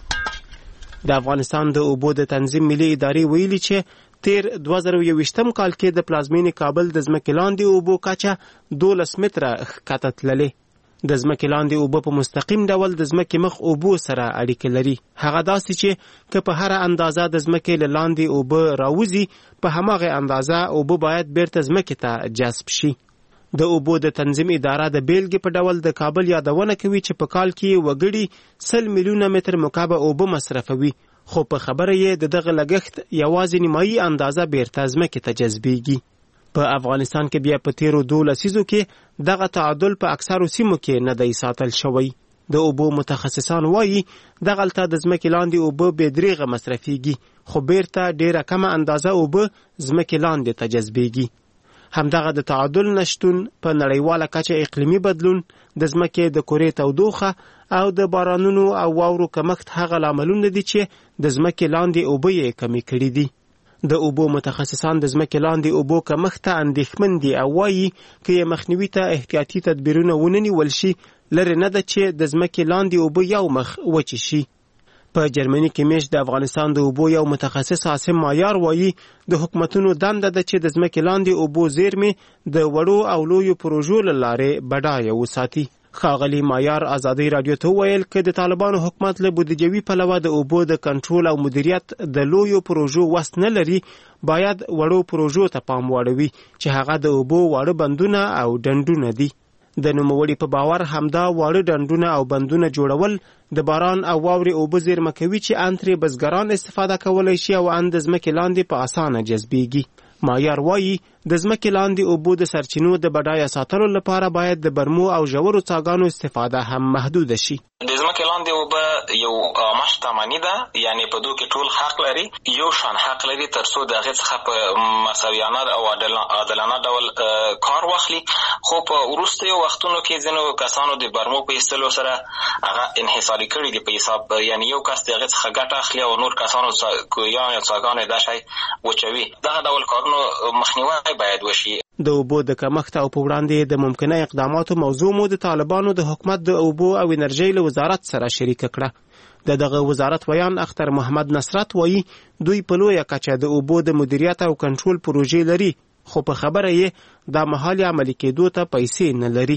د افغانستان د اوبو د تنظیم ملي ادارې ویلي چې تیر 2021 کال کې د پلازمینې کابل د ځمکې لاندې اوبو کچه 12 متره ښکته تللې. د ځمکې لاندې اوبه په مستقیم ډول د ځمکې مخ اوبو سره اړیکه لري. هغه داسې چې که په هر اندازه د ځمکې له لاندې اوبه راوځي، په هماغه اندازه اوبه باید بیرته ځمکې ته جذب شي. د اوبو د تنظیم اداره د بیلګې په ډول د کابل یادونه کوي چې په کال کې وګړي 100 میلیونه متر مکعب اوبه مصرفوي، خو په خبره یې دغه لګښت یوازې نیمایي اندازه بیرته ځمکې ته جذبېږي. په افغانستان کې بیا په تیرو 2 لسیزو کې دغه تعادل په اکثرو سیمو کې نه دی ساتل شوی. د اوبو متخصصان وایي دغلته د ځمکې لاندې اوبه بې دریغه مصرفېږي، خو بیرته ډیره کمه اندازه اوبه ځمکې لاندې ته جذبېږي. همدغه د تعادل نشتون په نړیواله کچه اقلیمي بدلون، د ځمکې د کرې تودوخه او د بارانونو او واورو کمښت هغه لاملونه دي چې د ځمکې لاندې اوبه یې کمې کړي دي. د اوبو متخصصان د ځمکې لاندې اوبو کمښت ته اندېښمن دي او وایي که یې مخنیوي ته احتیاطي تدبیرونه ونه نیول شي، لرې نه ده چې د ځمکې لاندې اوبه یو مخ وچې شي. په جرمني کې میشت د افغانستان د اوبو یو متخصص عاصم مایار وایي د حکومتونو دنده ده چې د ځمکې لاندې اوبو زیرمې د وړو او لویو پروژو له لارې بډایه وساتي. ښاغلي مایار ازادي رادیو ته وویل که د طالبانو حکومت له بودیجوي پلوه د اوبو د کنټرول او مدیریت د لویو پروژو وس نه لري، باید وړو پروژو ته پام واړوي چې هغه د اوبو واړه بندونه او ډنډونه دي. د نوموړي په باور همدا واړه ډنډونه او بندونه جوړول د باران او واورې اوبه زیرمه کوي چې ان ترې بزګران استفاده کولی شي او ان د ځمکې لاندې په اسانه جذبېږي. مایار وایي د ځمکې لاندې اوبو د سرچینو د بډایه ساتلو لپاره باید د برمو او ژورو څاګانو استفاده هم محدوده شي. د ځمکې لاندې اوبه یو عامه شتمني ده، یعنی په دوی کې ټول حق لري، یو شان حق لري تر څو د هغې څخه په مساویانه او عادلانه ډول کار واخلي. خو په وروستیو وختونو کې ځینو کسانو د برمو په ایستلو سره هغه انحصاري کړي دي په حساب، یعنی یو کس د هغې څخه ګټه اخلي او نور کسانو یا څاګانې دا شی وچوي. دغه ډول کارونو مخنیوی باید وشي. د اوبو د کمښت او په وړاندې د ممکنه اقداماتو موضوع مو د طالبانو د حکومت د اوبو او انرژۍ له وزارت سره شریکه کړه. دغه وزارت ویان اختر محمد نصرت وایي دوی په لویه کچه د اوبو د مدیریت او کنټرول پروژې لري، خو په خبره یې دا مهال عملي کېدو ته پیسې نه لري.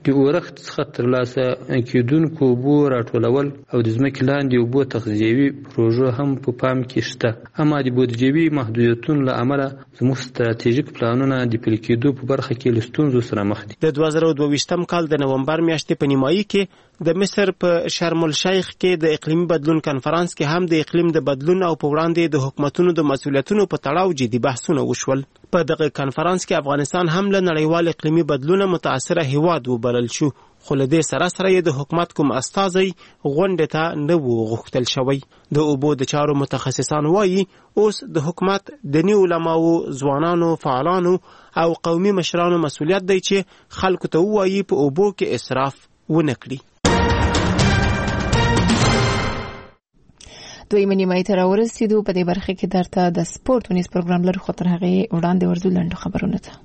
د اورښت څخه ترلاسه کېدونکو اوبو راټولول او د ځمکې لاندې اوبو تغذیوي پروژو هم په پام کې شته، اما د بودیجوي محدودیتونو له امله زموږ ستراتیژیک پلانونه د پلي کېدو په برخه کې له ستونزو سره مخ دي. د 2022 کال د نومبر میاشتې په نیمایي کې د مصر په شرم الشیخ کې د اقلیمي بدلون کنفرانس کې هم د اقلیم د بدلون او په وړاندې د حکومتونو د مسؤلیتونو په تړاو جدي بحثونه وشول. په دغه کنفرانس کې افغانستان هم له نړیوال اقلیمي بدلون متاثره هیواد وبلل شو، خو له دې سره د حکومت کوم استازی غونډې ته نه و غوښتل شوی. د اوبو د چارو متخصصان وایي اوس د حکومت د نیو علماو، ځوانانو، فعالانو او قومي مشرانو مسؤلیت دی چې خلکو ته وایي په اوبو کې اسراف ونه کړي. دویمه نیمایي ته راورسېدو. په دې برخه کې درته د سپورت ونیز پروګرام لرو، خو تر هغې وړاندې ورځو لنډو خبرونه ته.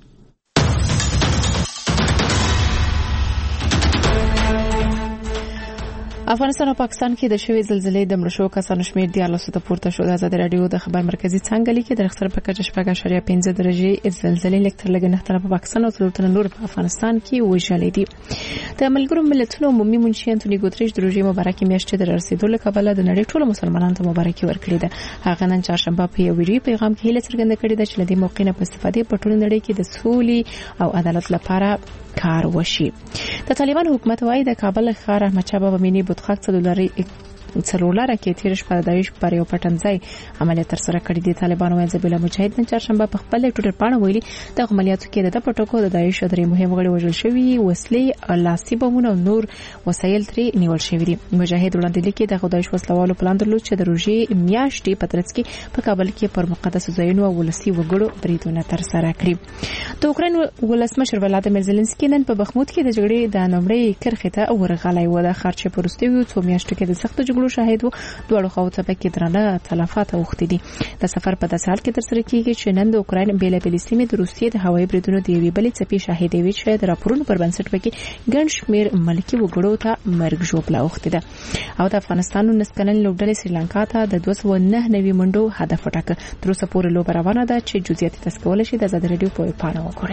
افغانستان او پاکستان کې د شوې زلزلې د مړو شوو کسانو شمېر 14 ته پورته شو. د آزادي راډیو د خبر مرکزي څانګه لیکي د رختر په کچه 4.5 درجې زلزلې لکتر لګ نه تر په پاکستان او څلور تن نور په افغانستان کې وژلې دي. د ملګرو ملتونو عمومي منشي انټونی ګوتریش د روژې مبارکي میاشتې د رسیدو له کبله د نړۍ ټولو مسلمانانو ته مبارکي ورکړې ده. هغه نن چهارشنبه په یو ویډیو پیغام کې هیله څرګنده کړې ده چې له دې موقع نه په استفادې په ټوله نړۍ کې د سولې او عدالت لپاره کار وشي. د طالبان حکومت وايي د کابل ښار احمدشاه بابا مینی بودخاک څلورلاره کې تیر شپه د داعش پر یو پټنځای عملیات تر سره کړی دي. طالبان وايي ذبیح الله مجاهد نن چهارشنبه په خپل ټوټر پاڼه ویلي د عملیاتو کې د پټکو د داعش درې مهم غړي وژل شوي، وسلې، لاسي بمونه او نور وسایل ترې نیول شوي دي. مجاهد وړاندې لیکي د داعش وسلوالو پلان درلود چې د روژې میاشتې په ترڅ کې په کابل کې پر مقدسو ځایونو او ولسي وګړو بریدونه تر سره کړي. د اوکراین ولسمشر ولادیمیر زيلنسکي نن په بخمود کې د جګړې د نومړي کرخې ته ورغلی و. د خارچ پروستیو څو میاشتو کې د سخت جګړو شاهد وو. دواړو خواو ته پکې درنه تلفات اوښتي دي. د سفر په داسې حال کې تر سره کیږي چې نن د اوکراین بیلابېلې سیمې د روسیې د هوایي بریدونو د یوې بلې څپې شاهدې وي چې د راپورونو پر بنسټ پکې ګڼ شمېر ملکي وګړو ته مرګ ژوبله اوښتې ده. او د افغانستان 19 کلنې لوبډلې سریلانکا ته د 209 نوي منډو هدف وټاکه. تر اوسه پورې لوبه روانه ده چې جزئیات یې تاسو کولی شئ د آزادي راډیو په پاڼه وګورئ.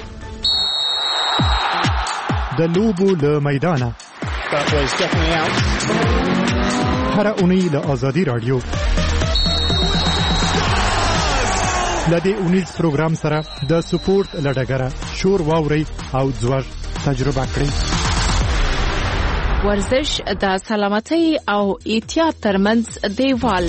د لوبو له میدانه هر اونۍ له آزادي راډیو لدې اونیز پروګرام سره د سپورت لډګره شور واوري او ځوړ تجربه کړئ. ورزش د سلامتۍ او احتیاط ترمنځ دیوال.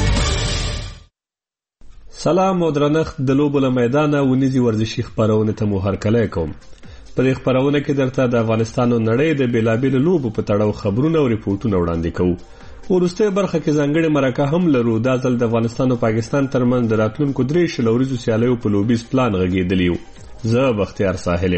سلام او درنښت د لوبو له میدانه ونیزي ورزشي خبرونه ته مو هرکلی کوم. په دې خبرونه کې درته د افغانستان او نړۍ د بیلابېلو لوبو په تړاو خبرونه او ریپورتونه وړاندې کوو. ورسته برخه کې ځانګړي مرکه هم لرو. دا ځل د افغانستان او پاکستان ترمنځ د راتلونکو 3 شلوريزو سیالیو په لوبیز پلان غږیدلی و. زه بختیار ساحل.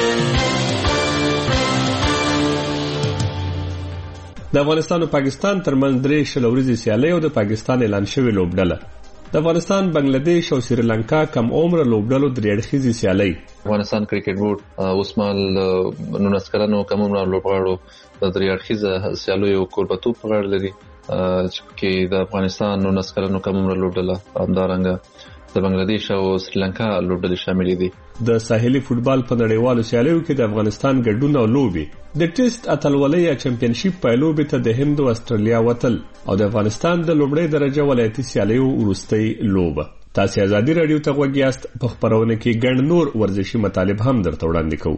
د افغانستان او پاکستان ترمنځ 3 شلوريزو سیالیو د پاکستان اعلان شوی لوبډله د افغانستان، بنگلاديش او سریلانکا کم عمر لوبډلو د ریاضي سیالي. افغانستان کرکټ بورډ اوسمال 19 کلنو کم عمر لوبغاړو د ریاضي سیالیو کوربتوب په غاړه لري چې د افغانستان 19 کلنو کم عمر لوبډله همدارنګه د بنگلاديش او سریلانکا لوبډلې شامل دي. د ساحلي فوتبال په نړیوالو سیالیو کې د افغانستان ګډون او لوبي د ټیسټ اتلولۍ چمپیونشیپ په لوبي ته د هند او استرالیا وتل او د افغانستان د لوبړې درجه ولایتي سیالیو وروستۍ لوبه. تاسو آزادي راډیو ته غوږیاست. په خبرونه کې ګڼ نور ورزشي مطالب هم درته وړاندې کوو.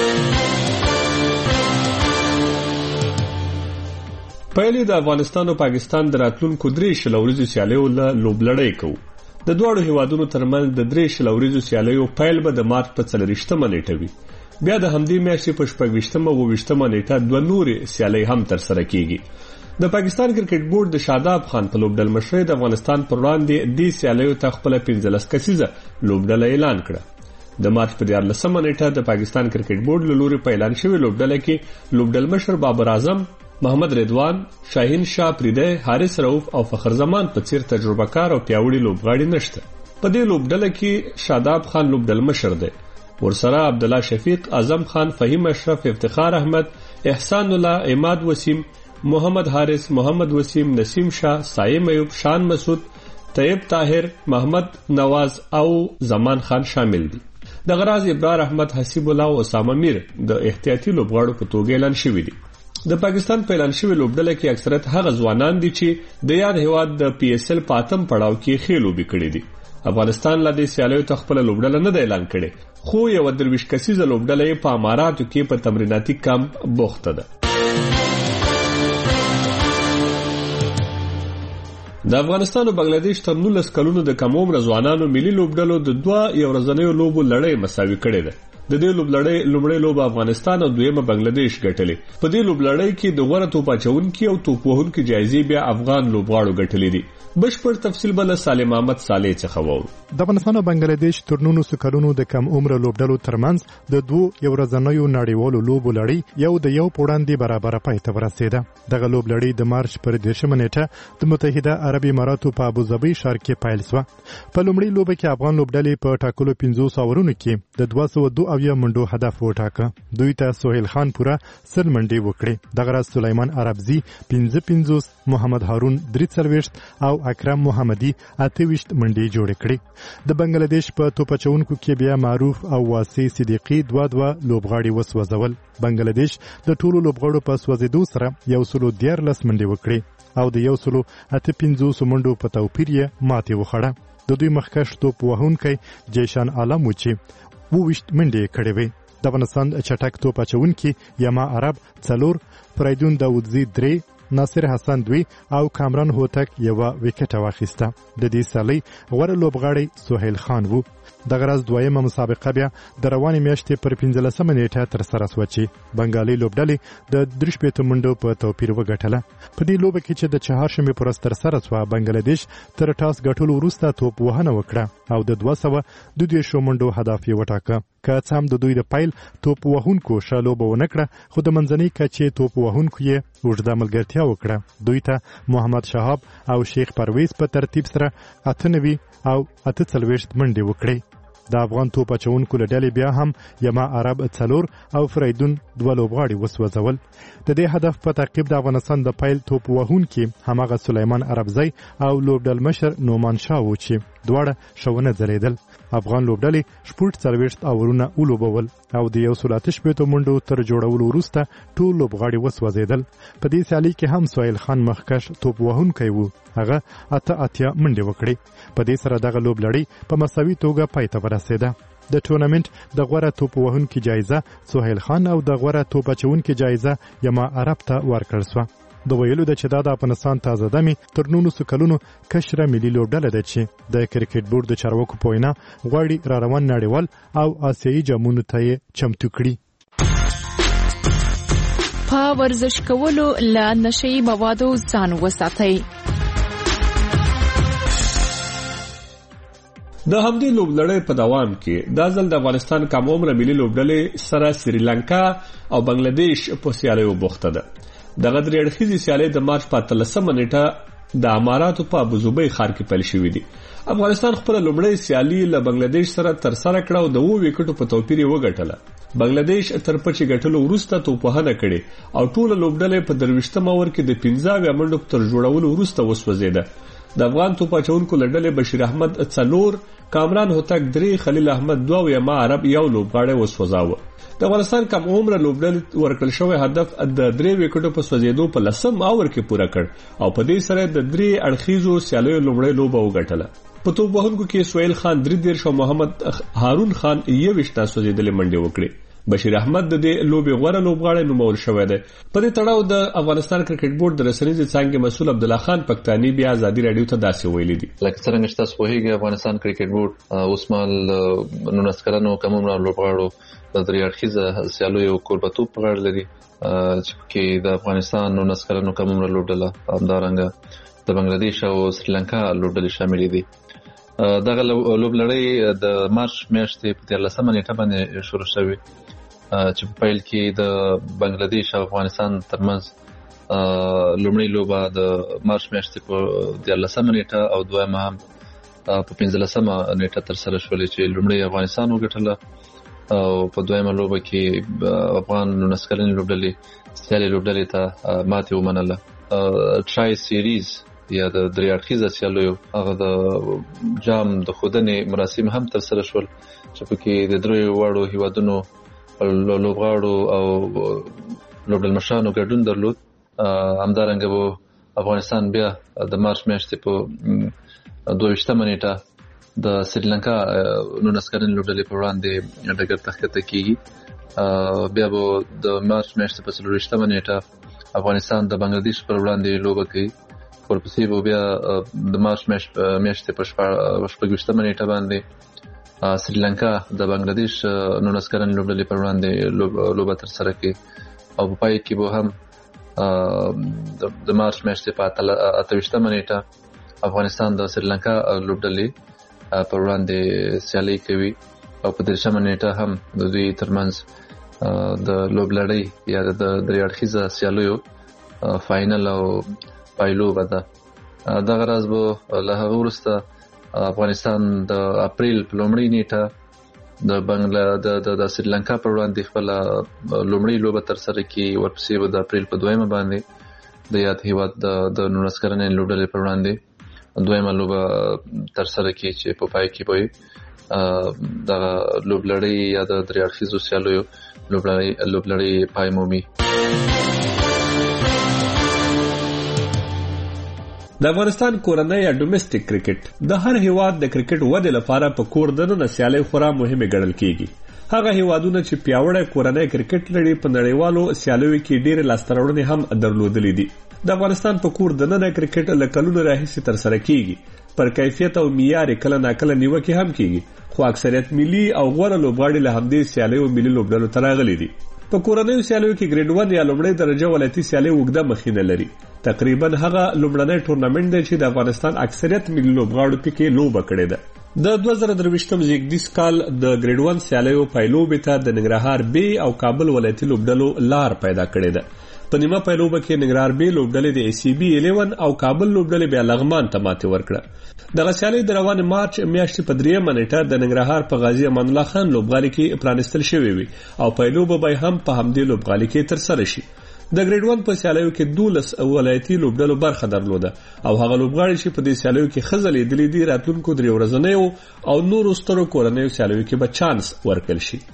پهلې د افغانستان او پاکستان د راتلونکو 3 شلوريزو سیالیو له لوبلړۍ کوو. د دوه هیوادونو ترمنځ د 3 شلوريزو سیالیو پیل به د مارچ په 4مه نیټه وي. بیا د همدې میاشتې په 26مه او 28مه نیټه دوه نورې سیالۍ هم تر سره کیږي. د پاکستان کرکټ بورډ د شاداب خان په لوبډل مشرۍ د افغانستان پر وړاندې د سیالیو ته خپل 15 کسیزه لوبډله اعلان کړه. د مارچ په 14مه نیټه د پاکستان کرکټ بورډ له لوري په اعلان شوی لوبډله کې لوبډل مشر بابر اعظم، محمد رضوان، شاهین شاه پریده، حارث رؤف او فخر زمان په څیر تجربه کار او پیاوړي لوبغاړي نشته. په دې لوبډله کې شاداب خان لوبډل مشر دی. ورسره عبد الله شفیق، اعظم خان، فهیم اشرف، افتخار احمد، احسان الله، عماد وسیم، محمد حارث، محمد وسیم، نسیم شاه، سایم ایوب، شان مسعود، طیب طاهر، محمد نواز او زمان خان شامل دي. د غراز ابرار احمد حسیب الله او اسامه میر د احتیاطي لوبغاړو په توګه اعلان شوی دي. د پاکستان په اعلان شوی لوبډله کې اکثریت هغه ځوانان دي چې د یاد هیواد د پی ایس ال پاتم پړاو کې ښې لوبې کړې دي. افغانستان لا د سیالیو ته خپل لوبډله نه د اعلان کړي، خو یو 23 کسیزه لوبډله په اماراتو کې په تمریناتي کمپ بوخته ده. د افغانستان او بنگلاديش تر 19 کلونو د کم عمر ځوانانو ملي لوبډلو د دوه یو ورځنیو لوبو لړۍ مساوي کړې ده. د دې لوبلړۍ لومړی لوبه افغانستان او دویمه بنگلاديش ګټلې. په دې لوبلړۍ کې د غوړه توپ اچونکي او توپ وهونکي جایزې بیا افغان لوبغاړو ګټلې دي. بشپړ تفصیل بل سالم احمد صالح څخه وو. د افغانستان او بنگلاديش تر 19 کلونو د کم عمر لوبډلو ترمنځ د دوه یو ورځنیو نړیوالو لوبو لړۍ یو د یو پوړاندې برابر پای ته ورسېده. دغه لوبلړۍ د مارچ پر 10 نیټه د متحده عربي اماراتو په ابوظبي ښار کې پیل شوه. په لومړۍ لوبه کې افغان لوبډلې په ټاکلو 500 اورونو کې د 202 منډو هدف وټاکه. دوی ته سهیل خان پورا 100 منډې وکړې. دغه راز سلیمان عربزي 55، محمد هارون 43 او اکرم محمدي 28 منډې جوړې کړې. د بنگلاديش په توپ اچونکو کې بیا معروف او واسی صدیقي دوه لوبغاړي وسوځول. بنگلاديش د ټولو لوبغاړو په سوځېدو سره 113 منډې وکړې او د 158 منډو په توپیر یې ماتې وخوړه. د دوی مخکښ توپ وهونکی جیشان عالم و چې 22 منډې کړې وې. د افغانستان چټک توپ اچونکي یما عرب 4، فریدون داودزی 3، ناصر حسن 2 او کامران هوتک یو وکټ واخیسته. د دې سالي غوړ لوبغاړی سهیل خان وو. د غرض دویمه مسابقه بیا د روانې میاشتې پر 15 نیټه تر سره شوه چې بنگالي لوبډلې د 3 منډو په توپیر وګټله. په دې لوبه کې چې د چهارشنبې پر ورځ تر سره شوه، بنگلاديش تر ټاس ګټلو وروسته توپ وهنه وکړه او د 222 منډو هدف یې وټاکه. که څه هم د دوی د پیل توپ وهونکو ښه لوبه ونه کړه، خو د منځنۍ کچې توپ وهونکو یې اوږده ملګرتیا وکړه. دوی ته محمد شهاب او شیخ پرویز په ترتیب سره 98 او 48 منډې وکړې. د افغان توپ اچونکو له ډلې بیا هم یما عرب 4 او فریدون 2 لوبغاړي وسوځول. د دې هدف په تعقیب د افغانستان د پیل توپ وهونکي هماغه سلیمان عربزی او لوبډل مشر نومان شاه و چې دواړه شونه ځلیدل. افغان لوبډلې 40 اورونه ولوبول او د 118 منډو تر جوړولو وروسته ټول لوبغاړي وسوځیدل. په دې سیالي کې هم سهیل خان مخکښ توپ وهونکی و، هغه 88 منډې وکړې. په دې سره دغه لوبلړۍ په مساوي توګه پای ته ورسېده. د ټورنمنت د غوړه توپ وهونکي جایزه سهیل خان او د غوړه توپ اچونکي جایزه یما عرب ته ورکړل شوه. د ویلو د چې دا د افغانستان تازه دمي تر 19 کلونو کشره ملي لوبډله ده چې د کرکټ بورډ د چارواکو په وینا غواړي را روان نړیوال او آسیایي جامونو ته یې چمتو کړي. په ورزش کولو له نشئی موادو ځان وساتئ. د همدې لوبلړۍ په دوام کې دا ځل د افغانستان کم عمر ملي لوبډلې سره سریلانکا او بنگلاديش په سیالیو بوخته ده. دغه درې اړخیزې سیالۍ د مارچ په 13 نیټه د اماراتو په ابوظبي ښار کې پیل شوې دي. افغانستان خپل لومړی سیالي له بنگلاديش سره تر سره کړه او د 2 وکټو په توپیر یې وګټله. بنگلاديش تر پچې ګټلو وروسته توپوهنه کړې او ټول لوبډلې په 23 اور کې د 15 منډو تر جوړولو وروسته وسوځیده. د افغان توپ اچونکو لړلې بشیر احمد 4، کامران هوتک 3، خلیل احمد 2 او یما عرب 1 لوبغاړی وسوځاوه. د افغانستان کم عمر لوبډلې ورکړل شوی هدف د 3 وکټو په سوځېدو په 10 اور کې پوره کړ او په دې سره د 3 اړخیزو سیالیو لومړی لوبه وګټله. په توپ وهونکو کې سهیل خان 33 او محمد هارون خان 21 سوځېدلې منډې وکړې. بشیر احمد د دې لوبې غوړه لوبغاړی نومول شوی دی. په دې تړاو د افغانستان کرکټ بورډ د رسنیزې څانګې مسؤل عبدالله خان پښتاني بیا ازادي رادیو ته داسې ویلي دي: لکه څنګه چې تاسو پوهیږئ، افغانستان کرکټ بورډ اوس مهال 19 کلنو کم عمر لوبغاړو د 3 اړخیزه سیالیو کوربتوب په غاړه لري چې د افغانستان 19 کلنو کم عمر لوبډله همدارنګه د بنگلاديش او سریلانکا لوبډلې شاملې دي. دغه لوبلړۍ د مارچ میاشتې په 13 نیټه باندې شروع شوې چې په پیل کې د بنگلاديش او افغانستان ترمنځ لومړی لوبه د مارچ میاشتې په 13 نیټه او دویمه هم په 15 نیټه تر سره شولې چې لومړی افغانستان وګټله او په دویمه لوبه کې افغان 19 کلنې لوبډلې سیالي لوبډلې ته ماتې ومنله. ټرای سیریز یا د درې اړخیزه سیالیو هغه د جام د خودنې مراسم هم تر سره شول چې پکې د درې واړو هیوادونو لوبغاړو او لوبډلمشانو ګډون درلود. همدارنګه به افغانستان بیا د مارچ میاشتې په 22 نیټه د سریلانکا 19 کلنې لوبډلې په وړاندې ډګر ته ښکته کیږي. بیا به د مارچ میاشتې په 24 نیټه افغانستان د بنگلادیش پر وړاندې لوبه کوي. ورپسې به بیا د مارچ میاشتې په 26 نیټه باندې سریلانکا د بنگلادیش 19 کلنې لوبډلې پر وړاندې لوبه ترسره کوي او په پای کې به هم د مارچ میاشتې په 28 نیټه افغانستان د سریلانکا لوبډلې پر وړاندې سیالي کوي او په 30 نیټه هم د دوی ترمنځ د لوبلړۍ یا د درې اړخیزه سیالیو فاینل او پایلوبه ده. دغه راز به له هغه وروسته افغانستان د اپریل په لومړۍ نیټه د سریلانکا پر وړاندې خپل لومړۍ لوبه ترسره کوي. ورپسې به د اپریل په 2 باندې د یاد هیواد د 19 کلنې لوبډلې پر وړاندې دویمه لوبه ترسره کوي چې په پای کې به د لوبلړۍ یا د درې اړخیزو سیالیو لوبلړۍ پای مومي. د افغانستان کورنۍ یا ډومېسټک کرکټ د هر هیواد د کرکټ ودې لپاره په کور دننه سیالۍ خورا مهمه ګڼل کیږي. هغه هیوادونه چې پیاوړی کورنۍ کرکټ لري په نړیوالو سیالیو کې ډېر لاسته راوړنې هم درلودلې دي. د افغانستان په کور دننه کرکټ له کلونو راهیسې ترسره کیږي. پر کیفیت او معیار کله ناکله نیوکې هم کیږي خو اکثریت ملي او غوره لوبغاړي له همدې سیالیو ملي لوبډلو ته راغلي دي. په کورنیو سیالیو کې ګریډ 1 یا لومړۍ درجه ولایتي سیالي اوږده مخینه لري. تقریبا هغه لومړنی ټورنمنټ دی چې د افغانستان اکثریت ملي لوبغاړو پکې لوبه کړې ده. د 2023 زیږدیز کال د ګریډ 1 سیالیو پایلوبې ته د ننګرهار بی او کابل ولایتي لوبډلو لار پیدا کړې ده. په نیمه پایلوبه کې ننګرهار بی لوبډلې د ای سی بی 11 او کابل لوبډلې بیا لغمان ته ماتې ورکړه. دغه سیالي د روان مارچ میاشتې په 3 نیټه د ننګرهار په غازی امان الله خان لوبغالي کې پرانستل شوې وي او پایلوبه به هم په همدې لوبغالي کې ترسره شي. د ګریډ 1 په سیالیو کې 12 ولایتي لوبډلو برخه درلوده او هغه لوبغاړي چې په دې سیالیو کې خزلې دلی دي راتلونکو 3 ورځنیو او نورو سترو کورنیو سیالیو کې به چانس ورکړل شي.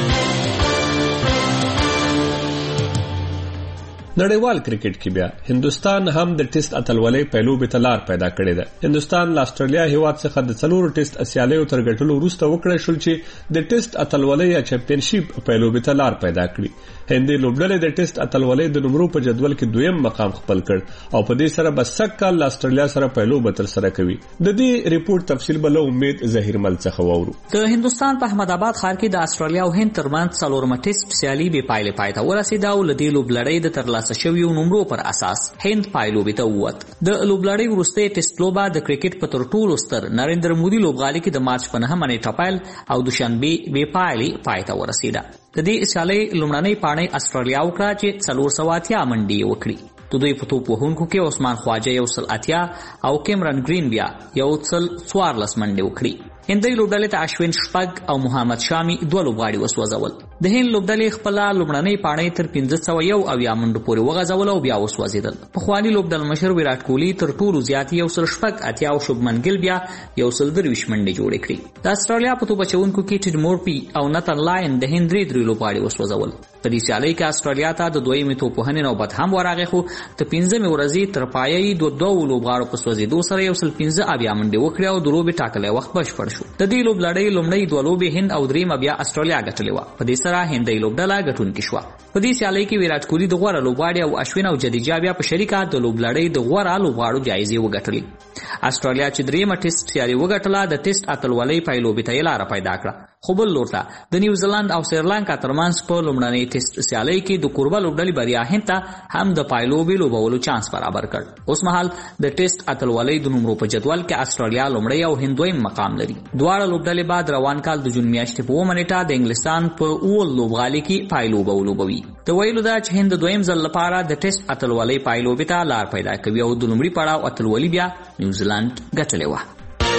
نړیوال کرکټ کې بیا هندستان هم د ټیسټ اتلولۍ پایلوبې ته لار پیدا کړې ده. هندستان له استرالیا هیواد څخه د 4 ټیسټ سیالیو تر ګټلو وروسته وکړای شول چې د ټیسټ اتلولۍ یا چمپیونشیپ پایلوبې ته لار پیدا کړي. هندي لوبډلې د ټیسټ اتلولۍ د نمرو په جدول کې دویم مقام خپل کړ او په دې سره به سکه له استرالیا سره پایلوبه تر سره کوي. د دې ریپورت تفصیل به له امید ظهیرمل څخه وورو. د هندستان په احمد آباد ښار کې د استرالیا او هند ترمنځ 4 ټیسټ سیالي به پایلې پای ته ورسېده او له دې لوبلړۍ د ترلاسه شویو نمرو پر اساس هند پایلوبې ته ووت. د لوبلړۍ وروستۍ ټیسټ لوبه د کرکټ په تر ټولو ستر نریندر مودي لوبغالي کې د مارچ په 9 نیټه پیل او دوشنبه به پایلې پای ته ورسېده. د دې سیالۍ لومړنۍ پاڼۍ استرالیا وکړه چې 480 منډې وکړي. د دوی په توپ وهونکو کې عثمان خواجه 180 او کیمرن گرین بیا 114 منډې وکړي. هندي لوبډلې ته اشوین شپږ او محمد شامي 2 لوبغاړي وسوځول. د هند لوبډلې خپل لومړنۍ پاڼۍ تر 1501 منډو پورې وغځول او بیا وسوځیدل. په خواني لوبډل مشر ویرات کوهلی تر ټولو زیات 180 او شوبمن ګیل بیا 123 منډې جوړې کړې. د استرالیا په توپ اچونکو کې ټیډ مورپی او نتن لاین د هند 3 لوبغاړي وسوځول. په دې سیالۍ کې استرالیا ته د دویمې توپوهنې نوبت هم ورغی خو د 15 ورځې تر پایې دوه لوبغاړو په سوځېدو سره 115 منډې وکړې او د لوبې ټاکلی وخت بشپړ شو. د دې لوبلړۍ لومړۍ 2 لوبې هند او دریمه بیا استرالیا ګټلې وه. په دې سره هندۍ لوبډله ګټونکې شوه. په دې سیالۍ کې ویرات کوهلی د غوره لوبغاړي او اشوین او جدیجا بیا په شریکه د لوبلړۍ د غوره لوبغاړو جایزې وګټلې. استرالیا چې دریمه ټیسټ سیالي وګټله د ټیسټ اتلولۍ پایلوبې ته یې لاره پیدا کړه. خو بل لور ته د نیوزیلند او سریلانکا ترمنځ په لومړنۍ ټیسټ سیالۍ کې د کوربه لوبډلې بریا هند ته هم د پایلوبې لوبولو چانس برابر کړ. اوس مهال د ټیسټ اتلولۍ د نمرو په جدول کې استرالیا لومړی او هند دویم مقام لري. دواړه لوبډلې بعد روان کال د جون میاشتې په 9 نیټه د انګلستان په اول لوبغالي کې پایلوبه ولوبوي. د ویلو دا چې هند دویم ځل لپاره د ټیسټ اتلولۍ پایلوبې ته لار پیدا کوي او د لومړي پړاو اتلولي بیا نیوزیلند ګټلې وه.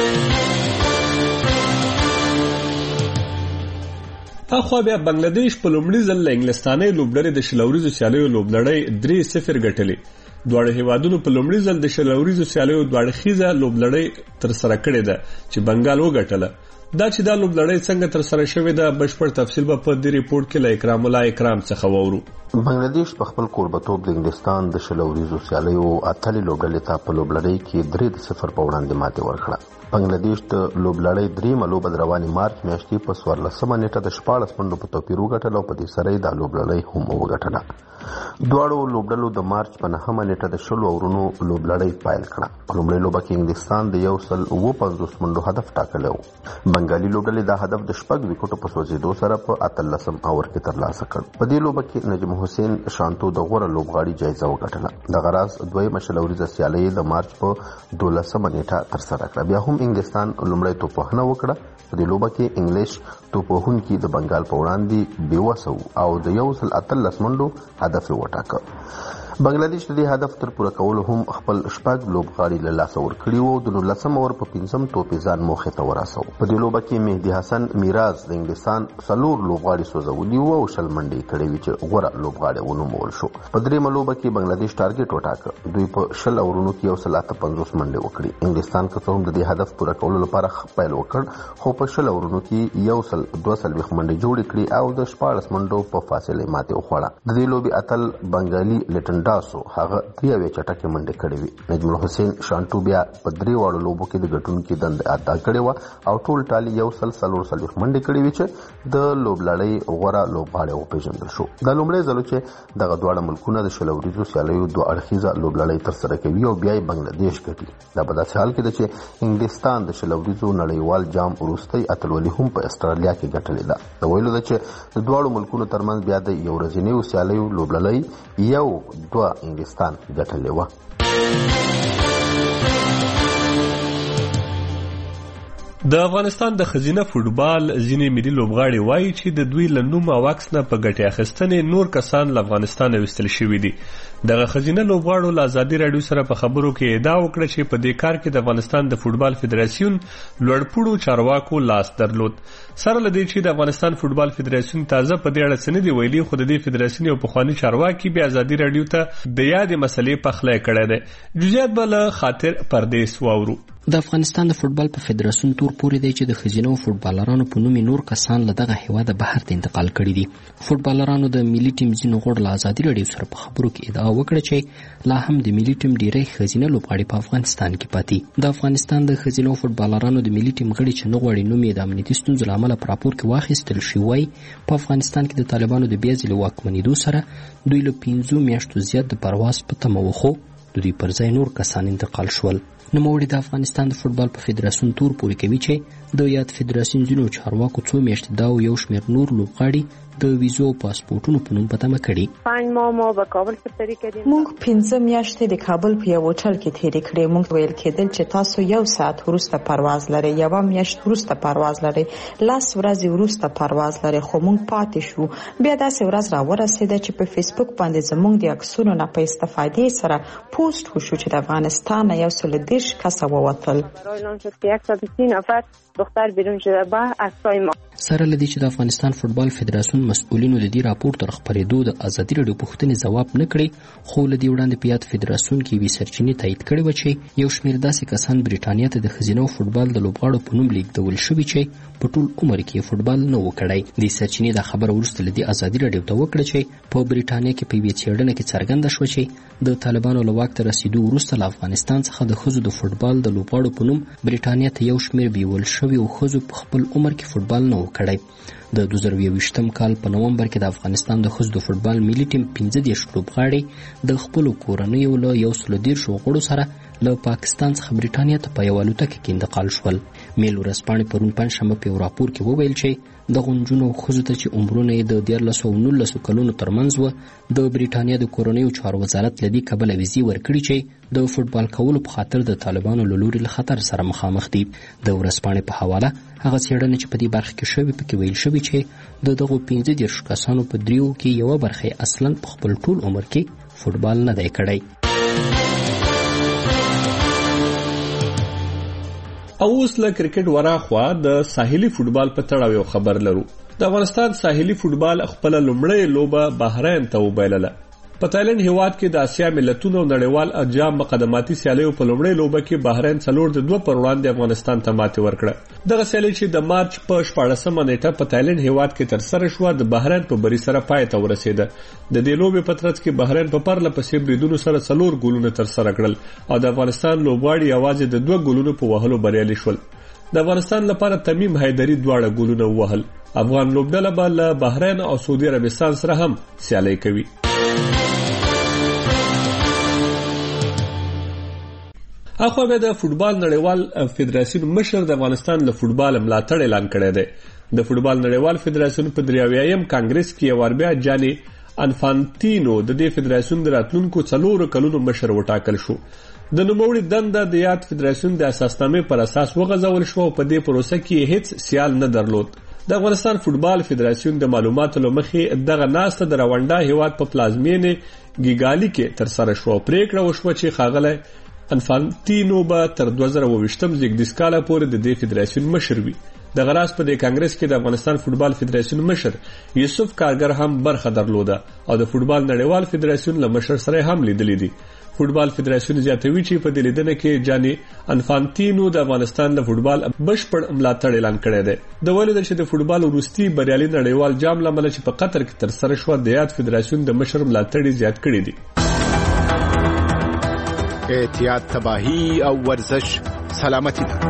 اخوا بیا بنگلاديش په لومړي ځل له انګلستاني لوبډلې د شلوريزو سیالیو لوبلړۍ 3-0 ګټلې. دواړه هیوادونو په لومړي ځل د شلوريزو سیالیو دواړه خيزه لوبلړۍ تر سره کړې ده چې بنگال وګټله. دا چې دا لوبلړۍ څنګه تر سره شوې ده بشپړ تفصیل به په دې ریپورت کې له اکرام الله اکرام څخه وورو. بنگلاديش په خپل کوربتوب د انګلستان د شلوريزو سیالیو اتلې لوبډلې ته په لوبلړۍ کې 3-0 په وړاندې ماتې ورکړه. بنگلاديش د لوبلړۍ دریمه لوبه د رواني مارچ میاشتې په 14 نیټه د 14 منډو په توپیر وګټله او په دې سره د لوبلړۍ هم وګټله. دواړو لوبډلو د مارچ په 9 نیټه د 10 اورونو لوبلړۍ پایل کړه. په لومړۍ لوبه کې انګلستان د 150 منډو هدف ټاکلی و. بنگالي لوبډلې دا هدف د 6 وکټو په سوځېدو سره په 13 اور کې ترلاسه کړ. په دې لوبه کې نجم حسین شانتو د غوره لوبغاړي جایزه وګټله. د غراز دویمه شلوريزه سیالي د مارچ په 12 نیټه تر سره کړه. بیا هم انګلستان لومړی توپوهنه وکړه. په دې لوبه کې انګلیش توپوهونکي د بنگال په وړاندې بېوسه او د 113 منډو هدف وټاکه. بنگلاديش د دې هدف تر پوره کولو هم خپل 6 لوبغاړي له لاسه ورکړي وو. د 19 اور په 5م توپ ځان موخې ته ورساو. په دې لوبه کې مهدي حسن میراز د انګلستان 4 لوبغاړي سوځولي وو او شل منډې کړې وې چې غوره لوبغاړي ونومول شو. په دریمه لوبه کې بنگلاديش ټارګټ وټاکه. دوی په 10 اورونو کې 150 منډې وکړي. انګلستان که څه هم د دې هدف پوره کولو لپاره خپل وکړ خو په 10 اورونو کې 122 منډې جوړې کړې او د 14 منډو په فاصله ماته وخوړه. د دې لوبي اتل بنگالي لټن هغه 3 چټکه منډه کړې وي. نجم حسین شانتو بیا په 3 وړو لوبو کې د ګټونکو دند ادا کړې و او ټول ټالي 143 منډه کړې وي چې د لوبلړۍ غوړه لوبغاړي او پیژندل شو. د لومړي ځل چې دغه دواړه ملکونه د شلوريزو سیالیو دوه اړخیزه لوبلړۍ تر سره کوي او بیا بنگلاديش ګټي. دا په داسې حال کې ده چې انګلستان د شلوريزو نړیوال جام وروستۍ اتلولي هم په استرالیا کې ګټلې ده. د ویلو ده چې د دواړو ملکونو ترمنځ بیا د یو ورځنیو سیالیو لوبلړۍ یو دوه انګلستان ګټلې و. د افغانستان د خزینه فوټبال ځینې ملي لوبغاړي وایي چې د دوی له نوم او عکس نه په ګټې اخیستنې نور کسان له افغانستان وستل شوي دي. دغه خزینه لوبغاړو له ازادي راډیو سره په خبرو کې ادعا وکړه چې په دې کار کې د افغانستان د فوټبال فدراسیون لوړپوړو چارواکو لاس درلود. سره له دې چې د افغانستان فوټبال فدراسیون تازه په دې اړه څه نه دی ویلي خو د دې فدراسیون یو پخوانی چارواکي بیا ازادي راډیو ته د یادې مسلې پخلی کړی دی. جزئیات به له خاطر پردیس واورو. د افغانستان د فوټبال په فدراسیون تور پورې دی چې د خزینو فوټبالرانو په نوم نور کسان له دغه هیواده بهر ته انتقال کړي دي. فوټبالرانو د ملي ټیم ځینو غړو له ازادي راډیو سره په خبرو کې ادعا وکړه چې لا هم د ملي ټیم ډیری خزینه لوبغاړي په افغانستان کې پاتې. د افغانستان د خزینو فوټبالرانو د ملي ټیم غړي چې نه غواړي نوم یې د امنیتي ستونزو له امله په راپور کې واخیستل شي وایي په افغانستان کې د طالبانو د بیا ځلې واکمنېدو سره دوی له 5 میاشتو زیات د پرواز په تمه وخو د دوی پر ځای نور کسان انتقال شول. نوموړي د افغانستان د فوټبال په فدراسیون تور پورې کوي چې د یاد فدراسیون ځینو چارواکو 2 میاشتې دا او یو شمېر نور لوبغاړي د ویزو او پاسپورټونو په نوم په تمه کړي. موږ 15 میاشتې د کابل په یو هوټل کې تېرې کړې. موږ ویل کېدل چې تاسو 1 ساعت وروسته پرواز لرئ، 1 میاشت وروسته پرواز لرئ، 10 ورځې وروسته پرواز لرئ، خو موږ پاتې شو. بیا داسې ورځ راورسېده چې په فیسبوک باندې زموږ د عکسونو نه په استفادې سره پوسټ وشو چې د افغانستان 130 کسه ووتل. سره لدی چې د افغانستان فوټبال فدراسیون مسؤلینو د دې راپور تر خبرېدو د ازادي راډیو پوښتنې ځواب نه کړي خو لدی وړاندې په یاد فدراسیون کې وی سرچینې تایید کړي و چې یو شمېر داسې کسان بریټانیا ته د خزینه فوټبال د لوبغاړو په نوم لیږدول شوي چې په ټول عمر کې فوټبال نه وکړي. د سرچینې د خبر وروسته لدی ازادي راډیو ته وکړه چې په بریټانیا کې په وی چیرډنه کې څرګنده شو چې د طالبانو له واک ته رسیدو وروسته له افغانستان څخه د خزو د فوټبال د لوبغاړو په نوم بریټانیا ته یو شمېر بیول شوي او خزو په خپل عمر کې فوټبال نه وکړي. د 2020م کال په نومبر کې د افغانستان د خزو د فوټبال ملي ټیم 15 لوبغاړي د خپل کورنیو له 130 غړو سره له پاکستان څخه بریټانیا ته په یو الوتکه کې انتقال شول. میل ورځپاڼې پرون پنځشنبه په راپور کې وویل چې د غونجونو خزو ته چې عمرونه یې د 1319 کلونو ترمنځ و د بریټانیا د کورنیو چارو وزارت لدی کابل ویزي ورکړي چې د فوټبال کولو په خاطر د طالبانو له لوري له خطر سره مخامخ دي. د ورځپاڼې په حواله هغه څېړنه چې په دې برخه کې شوې پکې ویل شوی چې د دغو 15 کسانو په دریو کې یو برخه اصلا په خپل ټول عمر کې فوټبال نه دی کړی. او اوس له کرکټ وراخوا د ساحلي فوټبال په تړاو یو خبر لرو. د افغانستان ساحلي فوټبال خپل لومړی لوبه بحرین ته وبایلله. په تایلند هیواد کې د اسیا ملتونو او نړیوال جام مقدماتي سیالیو په لومړۍ لوبه کې بحرین 4-2 پر وړاندې افغانستان ته ماتې ورکړه. دغه سیالي چې د مارچ په 14مه نیټه په تایلند هیواد کې ترسره شوه د بحرین په بری سره پای ته ورسېده. د دې لوبې په ترڅ کې بحرین په پرله پسې بریدونو سره 4 ګولونه ترسره کړل او د افغانستان لوبغاړي یوازې د 2 ګولونو په وهلو بریالي شول. د افغانستان لپاره تمیم حیدري 2 ګولونه وهل. افغان لوبډله به له بحرین او سعودي عربستان سره هم سیالي کوي. اخو به د فوتبال نړیوال فدراسیون مشر د افغانستان له فوتبال ملاتړ اعلان کړی دی. د فوتبال نړیوال فدراسیون په 83م کانګرس کې یو بیا جاني انفانتینو د دې فدراسیون د راتلونکو 4 کلونو مشر وټاکل شو. د نوموړي دنده د یاد فدراسیون د اساسنامې پر اساس وغځول شو او په دې پروسه کې هیڅ سیال نه درلود. د افغانستان فوتبال فدراسیون د معلوماتو لمخې دغه ناسته د رواندا هیواد په پلازمینې ګیګالي کې تر سره شو. پریکړه وشوه چې ښاغلی انفانتینو به تر 2020م زیږدیز کاله پورې د دې فدراسیون مشر وي. د غراس په دې کانګرس کې د افغانستان فوتبال فدراسیون مشر یوسف کارګر هم برخه درلوده او د فوتبال نړیوال فدراسیون له مشر سره هم لیدلې دي. فوتبال فدراسیون زیاتوي چې په دې لیدنه کې جاني انفانتینو د افغانستان له فوتبال بشپړ ملاتړ اعلان کړی دی. د ویل چې د فوتبال وروستي بریالي نړیوال جام لامل چې په قطر کې تر سره شو د یاد فدراسیون د مشر ملاتړ زیات کړی دی. احتیاط تباہی او ورزش سلامتی ده.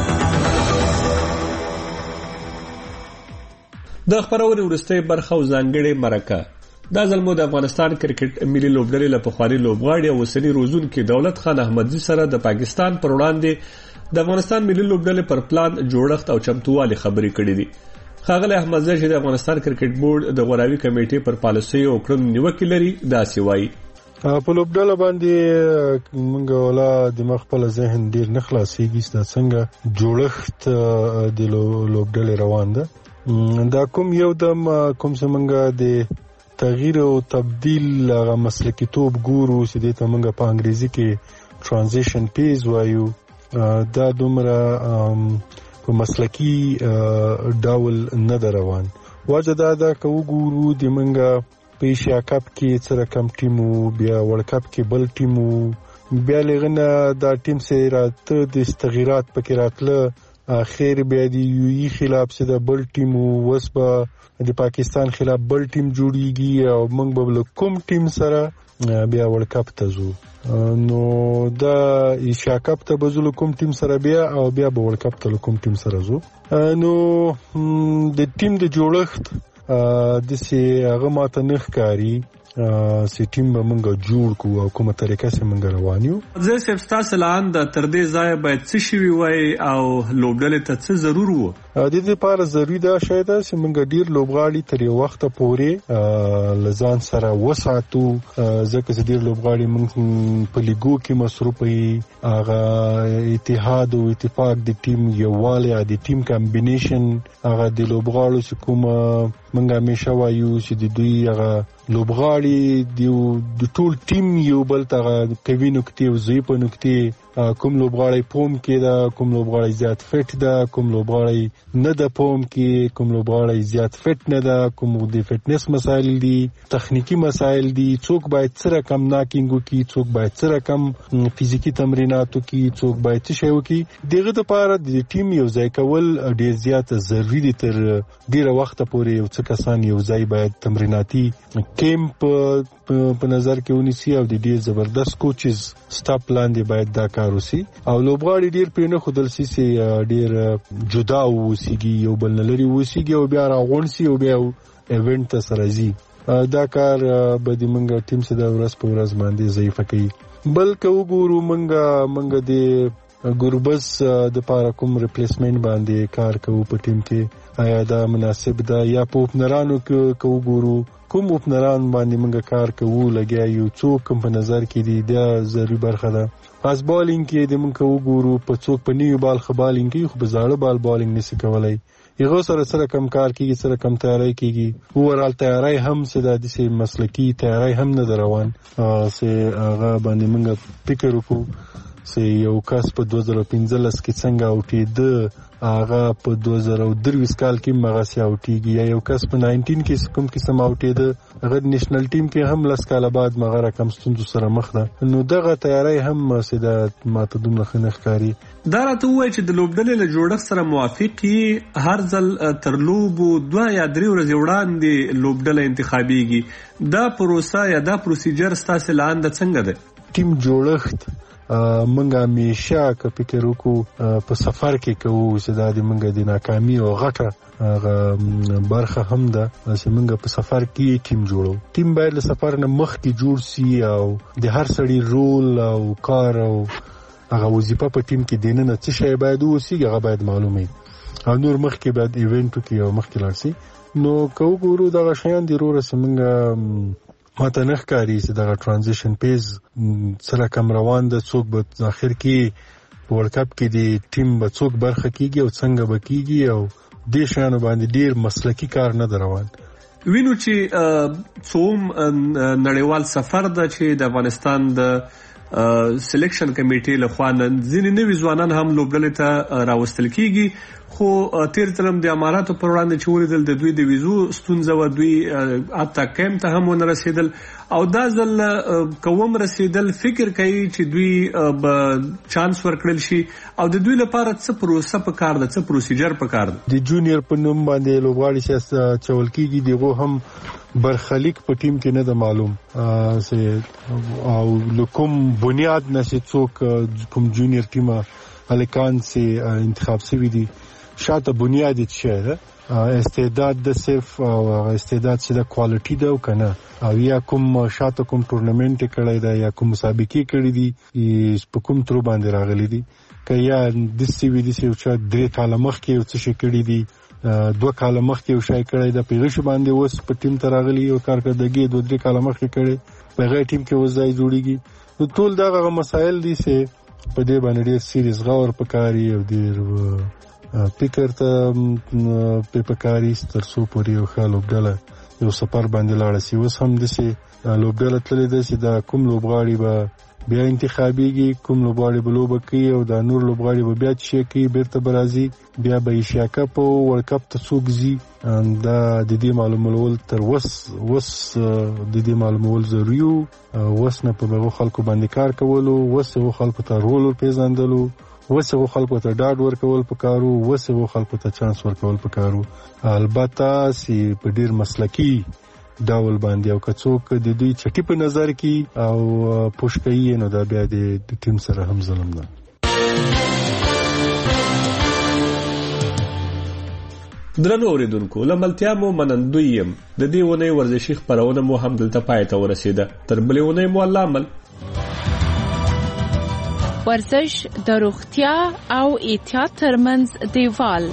د خبرونې وروستۍ برخه او ځانګړې مرکه. دا ځل د افغانستان کرکټ ملي لوبډلې له پخواني لوبغاړي او اوسني روزونکي دولت خان احمدزي سره د پاکستان پر وړاندې د افغانستان ملي لوبډلې پر پلان جوړښت او چمتووالي خبرې کړې دي. ښاغلی احمدزي چې د افغانستان کرکټ بورډ د غوراوي کمیټې پر پالیسۍ او کړنو نیوکې لري داسې وایي. په لوبډله باندې موږ ولا د خپل ذهن ډیر نه خلاصيږي چې څنګه جوړښت د لوبډلې روان ده. دا کوم یو دم کوم څنګه د تغییر او تبديل هغه مسلکی توپ ګورو چې د تمنګ په انګریزي کې ترانزیشن پیز وایو. دا دومره په مسلکی ډول نه روان. واجه دا کو ګورو د منګه په ایشیا کپ کې سره کم ټیمو بیا ورلد کپ کې بل ټیمو بیا لغنه دا ټیم سره راته د استغیرات پکې راتله. اخر بیا دی یوئی خلاف سره د بل ټیمو وسبه د پاکستان خلاف بل ټیم جوړیږي او موږ به کوم ټیم سره بیا ورلد کپ ته ځو. نو دا ایشیا کپ ته بزول کوم ټیم سره بیا او بیا به ورلد کپ ته کوم ټیم سره ځو. نو د ټیم د جوړښت د سي هغه ماته نه ښکاری سی ټیم به موږ جوړ کو او کومه طریقه سره موږ روان یو. زه سب تاسو لاند تر دې ځای باید څه شي وای او لوبډلې ته څه ضرور وو. د دې لپاره ضروري ده شاید چې موږ ډیر لوبغاړي تر یو وخت پورې لزان سره وساتو ځکه چې ډیر لوبغاړي موږ په لیګو کې مصروف وي. هغه اتحاد او اتفاق د ټیم یووالی د ټیم کمبینیشن هغه د لوبغاړو چې کوم موږ همیشه وایو چې د دوی هغه لوبغاړي د ټول ټیم یو بل ته کوي نکته او زی په نکته کوم لوبغاړي پوم کې دا کوم لوبغاړي زیات فټ دا کوم لوبغاړي نه د پوم کې کوم لوبغاړي زیات فټ نه دا کوم د فټنس مسایل دي تخنیکی مسایل دي. څوک باید سره کم ناکینګو کې څوک باید سره کم فزیکی تمریناتو کې څوک باید څه شی وکي. دغه لپاره د ټیم یو ځای کول ډیر زیات ضروری دي. تر ډیره وخت پورې یو څه کسان یو ځای باید تمریناتی کیمپ په نظر کې ونیسي او د ډیر زبردست کوچز سټاپ لاندې باید دا کار وسی او لوبغاړي ډیر پرې نه خودل سي ډیر جدا وسیږي یو بل لري وسیږي او بیا راغونسي او بیا ایونت ته سره زی. دا کار به د منګه ټیم سره ورځ په ورځ باندې ضعیف کوي. بلکې وګورو منګه د ګوربس د پاره کوم ریپلیسمنت باندې کار کوو په ټیم کې آیا دا مناسب ده یا په اوپنرانو کې وګورو کوم اوپنران باندې موږ کار کوو لګیا یو څوک په نظر کې دی دا ضروري برخه ده. پاس بالینګ کې د موږ وګورو په څوک په نیو بال خبالینګ کې خو بزاړه بال بالینګ نشي کولای. یغه سره کم کار کیږي سره کم تیاری کیږي اورال تیاری هم سده د سي مسلکی تیاری هم نه روان سه هغه باندې موږ فکر وکړو چې یو کس په 2015 کې څنګه اوټېده هغه په 2023 کال کې مغسی اوټیږي یا یو کس په 19 کې کوم قسم اوټېده هغه نېشنل ټیم کې هم لس کال بعد مغه کم ستونزو سره مخ ده نو دغه تیاری هم سیده ماته دومره خنخ کاری دا راته وایي چې د لوبډلې له جوړښت سره موافقي هر ځل تر لوبو 2 یا 3 ورځې وړاندې لوبډله انتخابيږي دا پروسه یا دا پروسیجر ستاسو لاندې څنګه ده ټیم جوړښت منګه همیشه که فکر وکړو په سفر کې کوو چې دا د منګه د ناکامي او غټه برخه هم ده چې منګه په سفر کې ټیم جوړو ټیم باید له سفر نه مخکې جوړ سي او د هر سړي رول او کار او هغه وظیفه په ټیم کې دینه نه څه شی باید وسی هغه باید معلومه او نور مخکې باید ایونت کې او مخکې لارسي نو کو ګورو دا شیان د روره سمنګه ماته نه ښکاري چې دغه ترانزیشن پیز سره کم روان ده څوک به اخر کې ورلد کپ کې د ټیم به څوک برخه کیږي او څنګه به کیږي او دې شیانو باندې ډیر مسلکی کار نه روان وینو چې څوم نړیوال سفر ده چې د افغانستان د سلیکشن کمیټې له خوا نن ځینې نوي ځوانان هم لوبډلې ته راوستل کیږي خو تیر ترم د اماراتو پر وړاندې چې ولیدل د دوی د ویزو ستونزه و دوی اته کم ته هم ونه رسیدل او دا ځل کوم رسیدل فکر کوي چې دوی به چانس ورکړل شي او د دوی لپاره څه پروسه په کار ده څه پروسیجر په کار ده د جونیئر په نوم باندې لوبغاړي چې چول کیږي دغه هم برخلیک په ټیم کې نه ده معلوم او لکم بنیاد نشي څوک کوم جونیئر ټیم الکان سي انتخاب شوی دي شاته بنیادی څه ده استعداد د صرف او استعداد چې د کوالټي ده او کنه او یا کوم شاته کوم ټورنمنت کړی دا یا کوم مسابقه کړی دي په کوم تر باندې راغلي دي که یا د سی وی دي چې 3 کال مخکې یو څه کړی دي 2 کال مخکې یو شای کړی د پیغش باندې اوس په ټیم ته راغلي او کارکړدګي 2-3 کال مخکې کړی په غیر ټیم کې وځي جوړیږي نو ټول دا مسایل دي چې په دې باندې ډیر سیریز غور پکاري او ډیر فکر ته په پکاري ترڅو پورې یو خالو ډله یو سفر باندې لاړ شي اوس هم د سي لوبډله تللې ده چې دا کوم لوبغاړي به بیا انتخابيږي کوم لوبغاړي به لوب کوي او دا نور لوبغاړي به بیا چې کوي بیرته برازي بیا به ایشیا کپ او ورلد کپ ته څوګزي دا د دې معلومول تر وس د دې معلومول ضروري وس نه په هغه خلکو باندې کار کولو وس هغه خلکو ته رول پیژندلو وسه خلکو ته ډاډ ورکول پکارو وسه خلکو ته چانس ورکول پکارو البته سی په ډیر مسلکی ډول باندې او کڅوک د دوی چټي په نظر کې او پوښتنه نو دا بیا د ټیم سره هم ظلم ده درنو اوریدونکو لملتیا مو منندویم د دې ونې ورزشي خبرونه مو هم دلته پای ته ورسیده تر بلې ونې مو الله عمل ورزش د روغتیا او احتیاط ترمنځ دیوال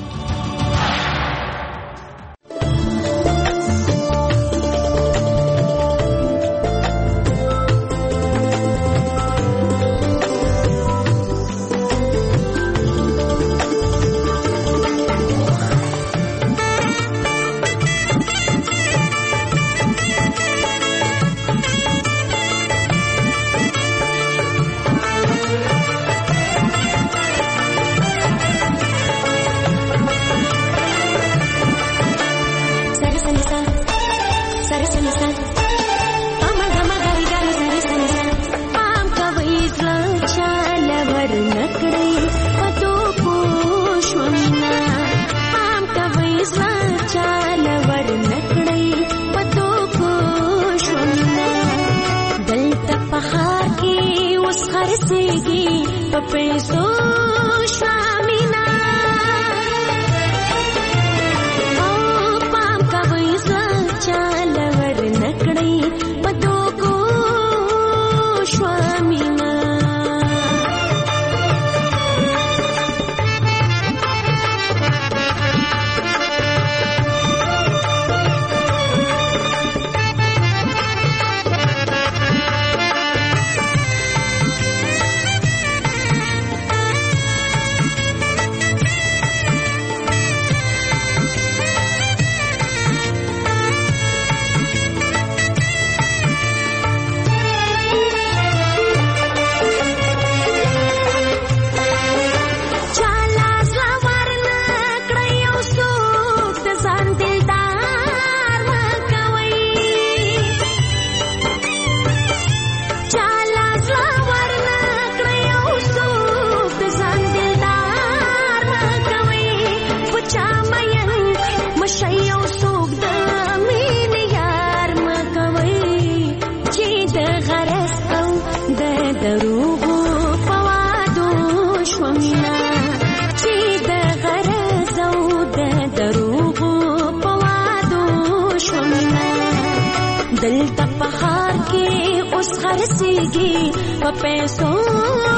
خرسيږي په پیسو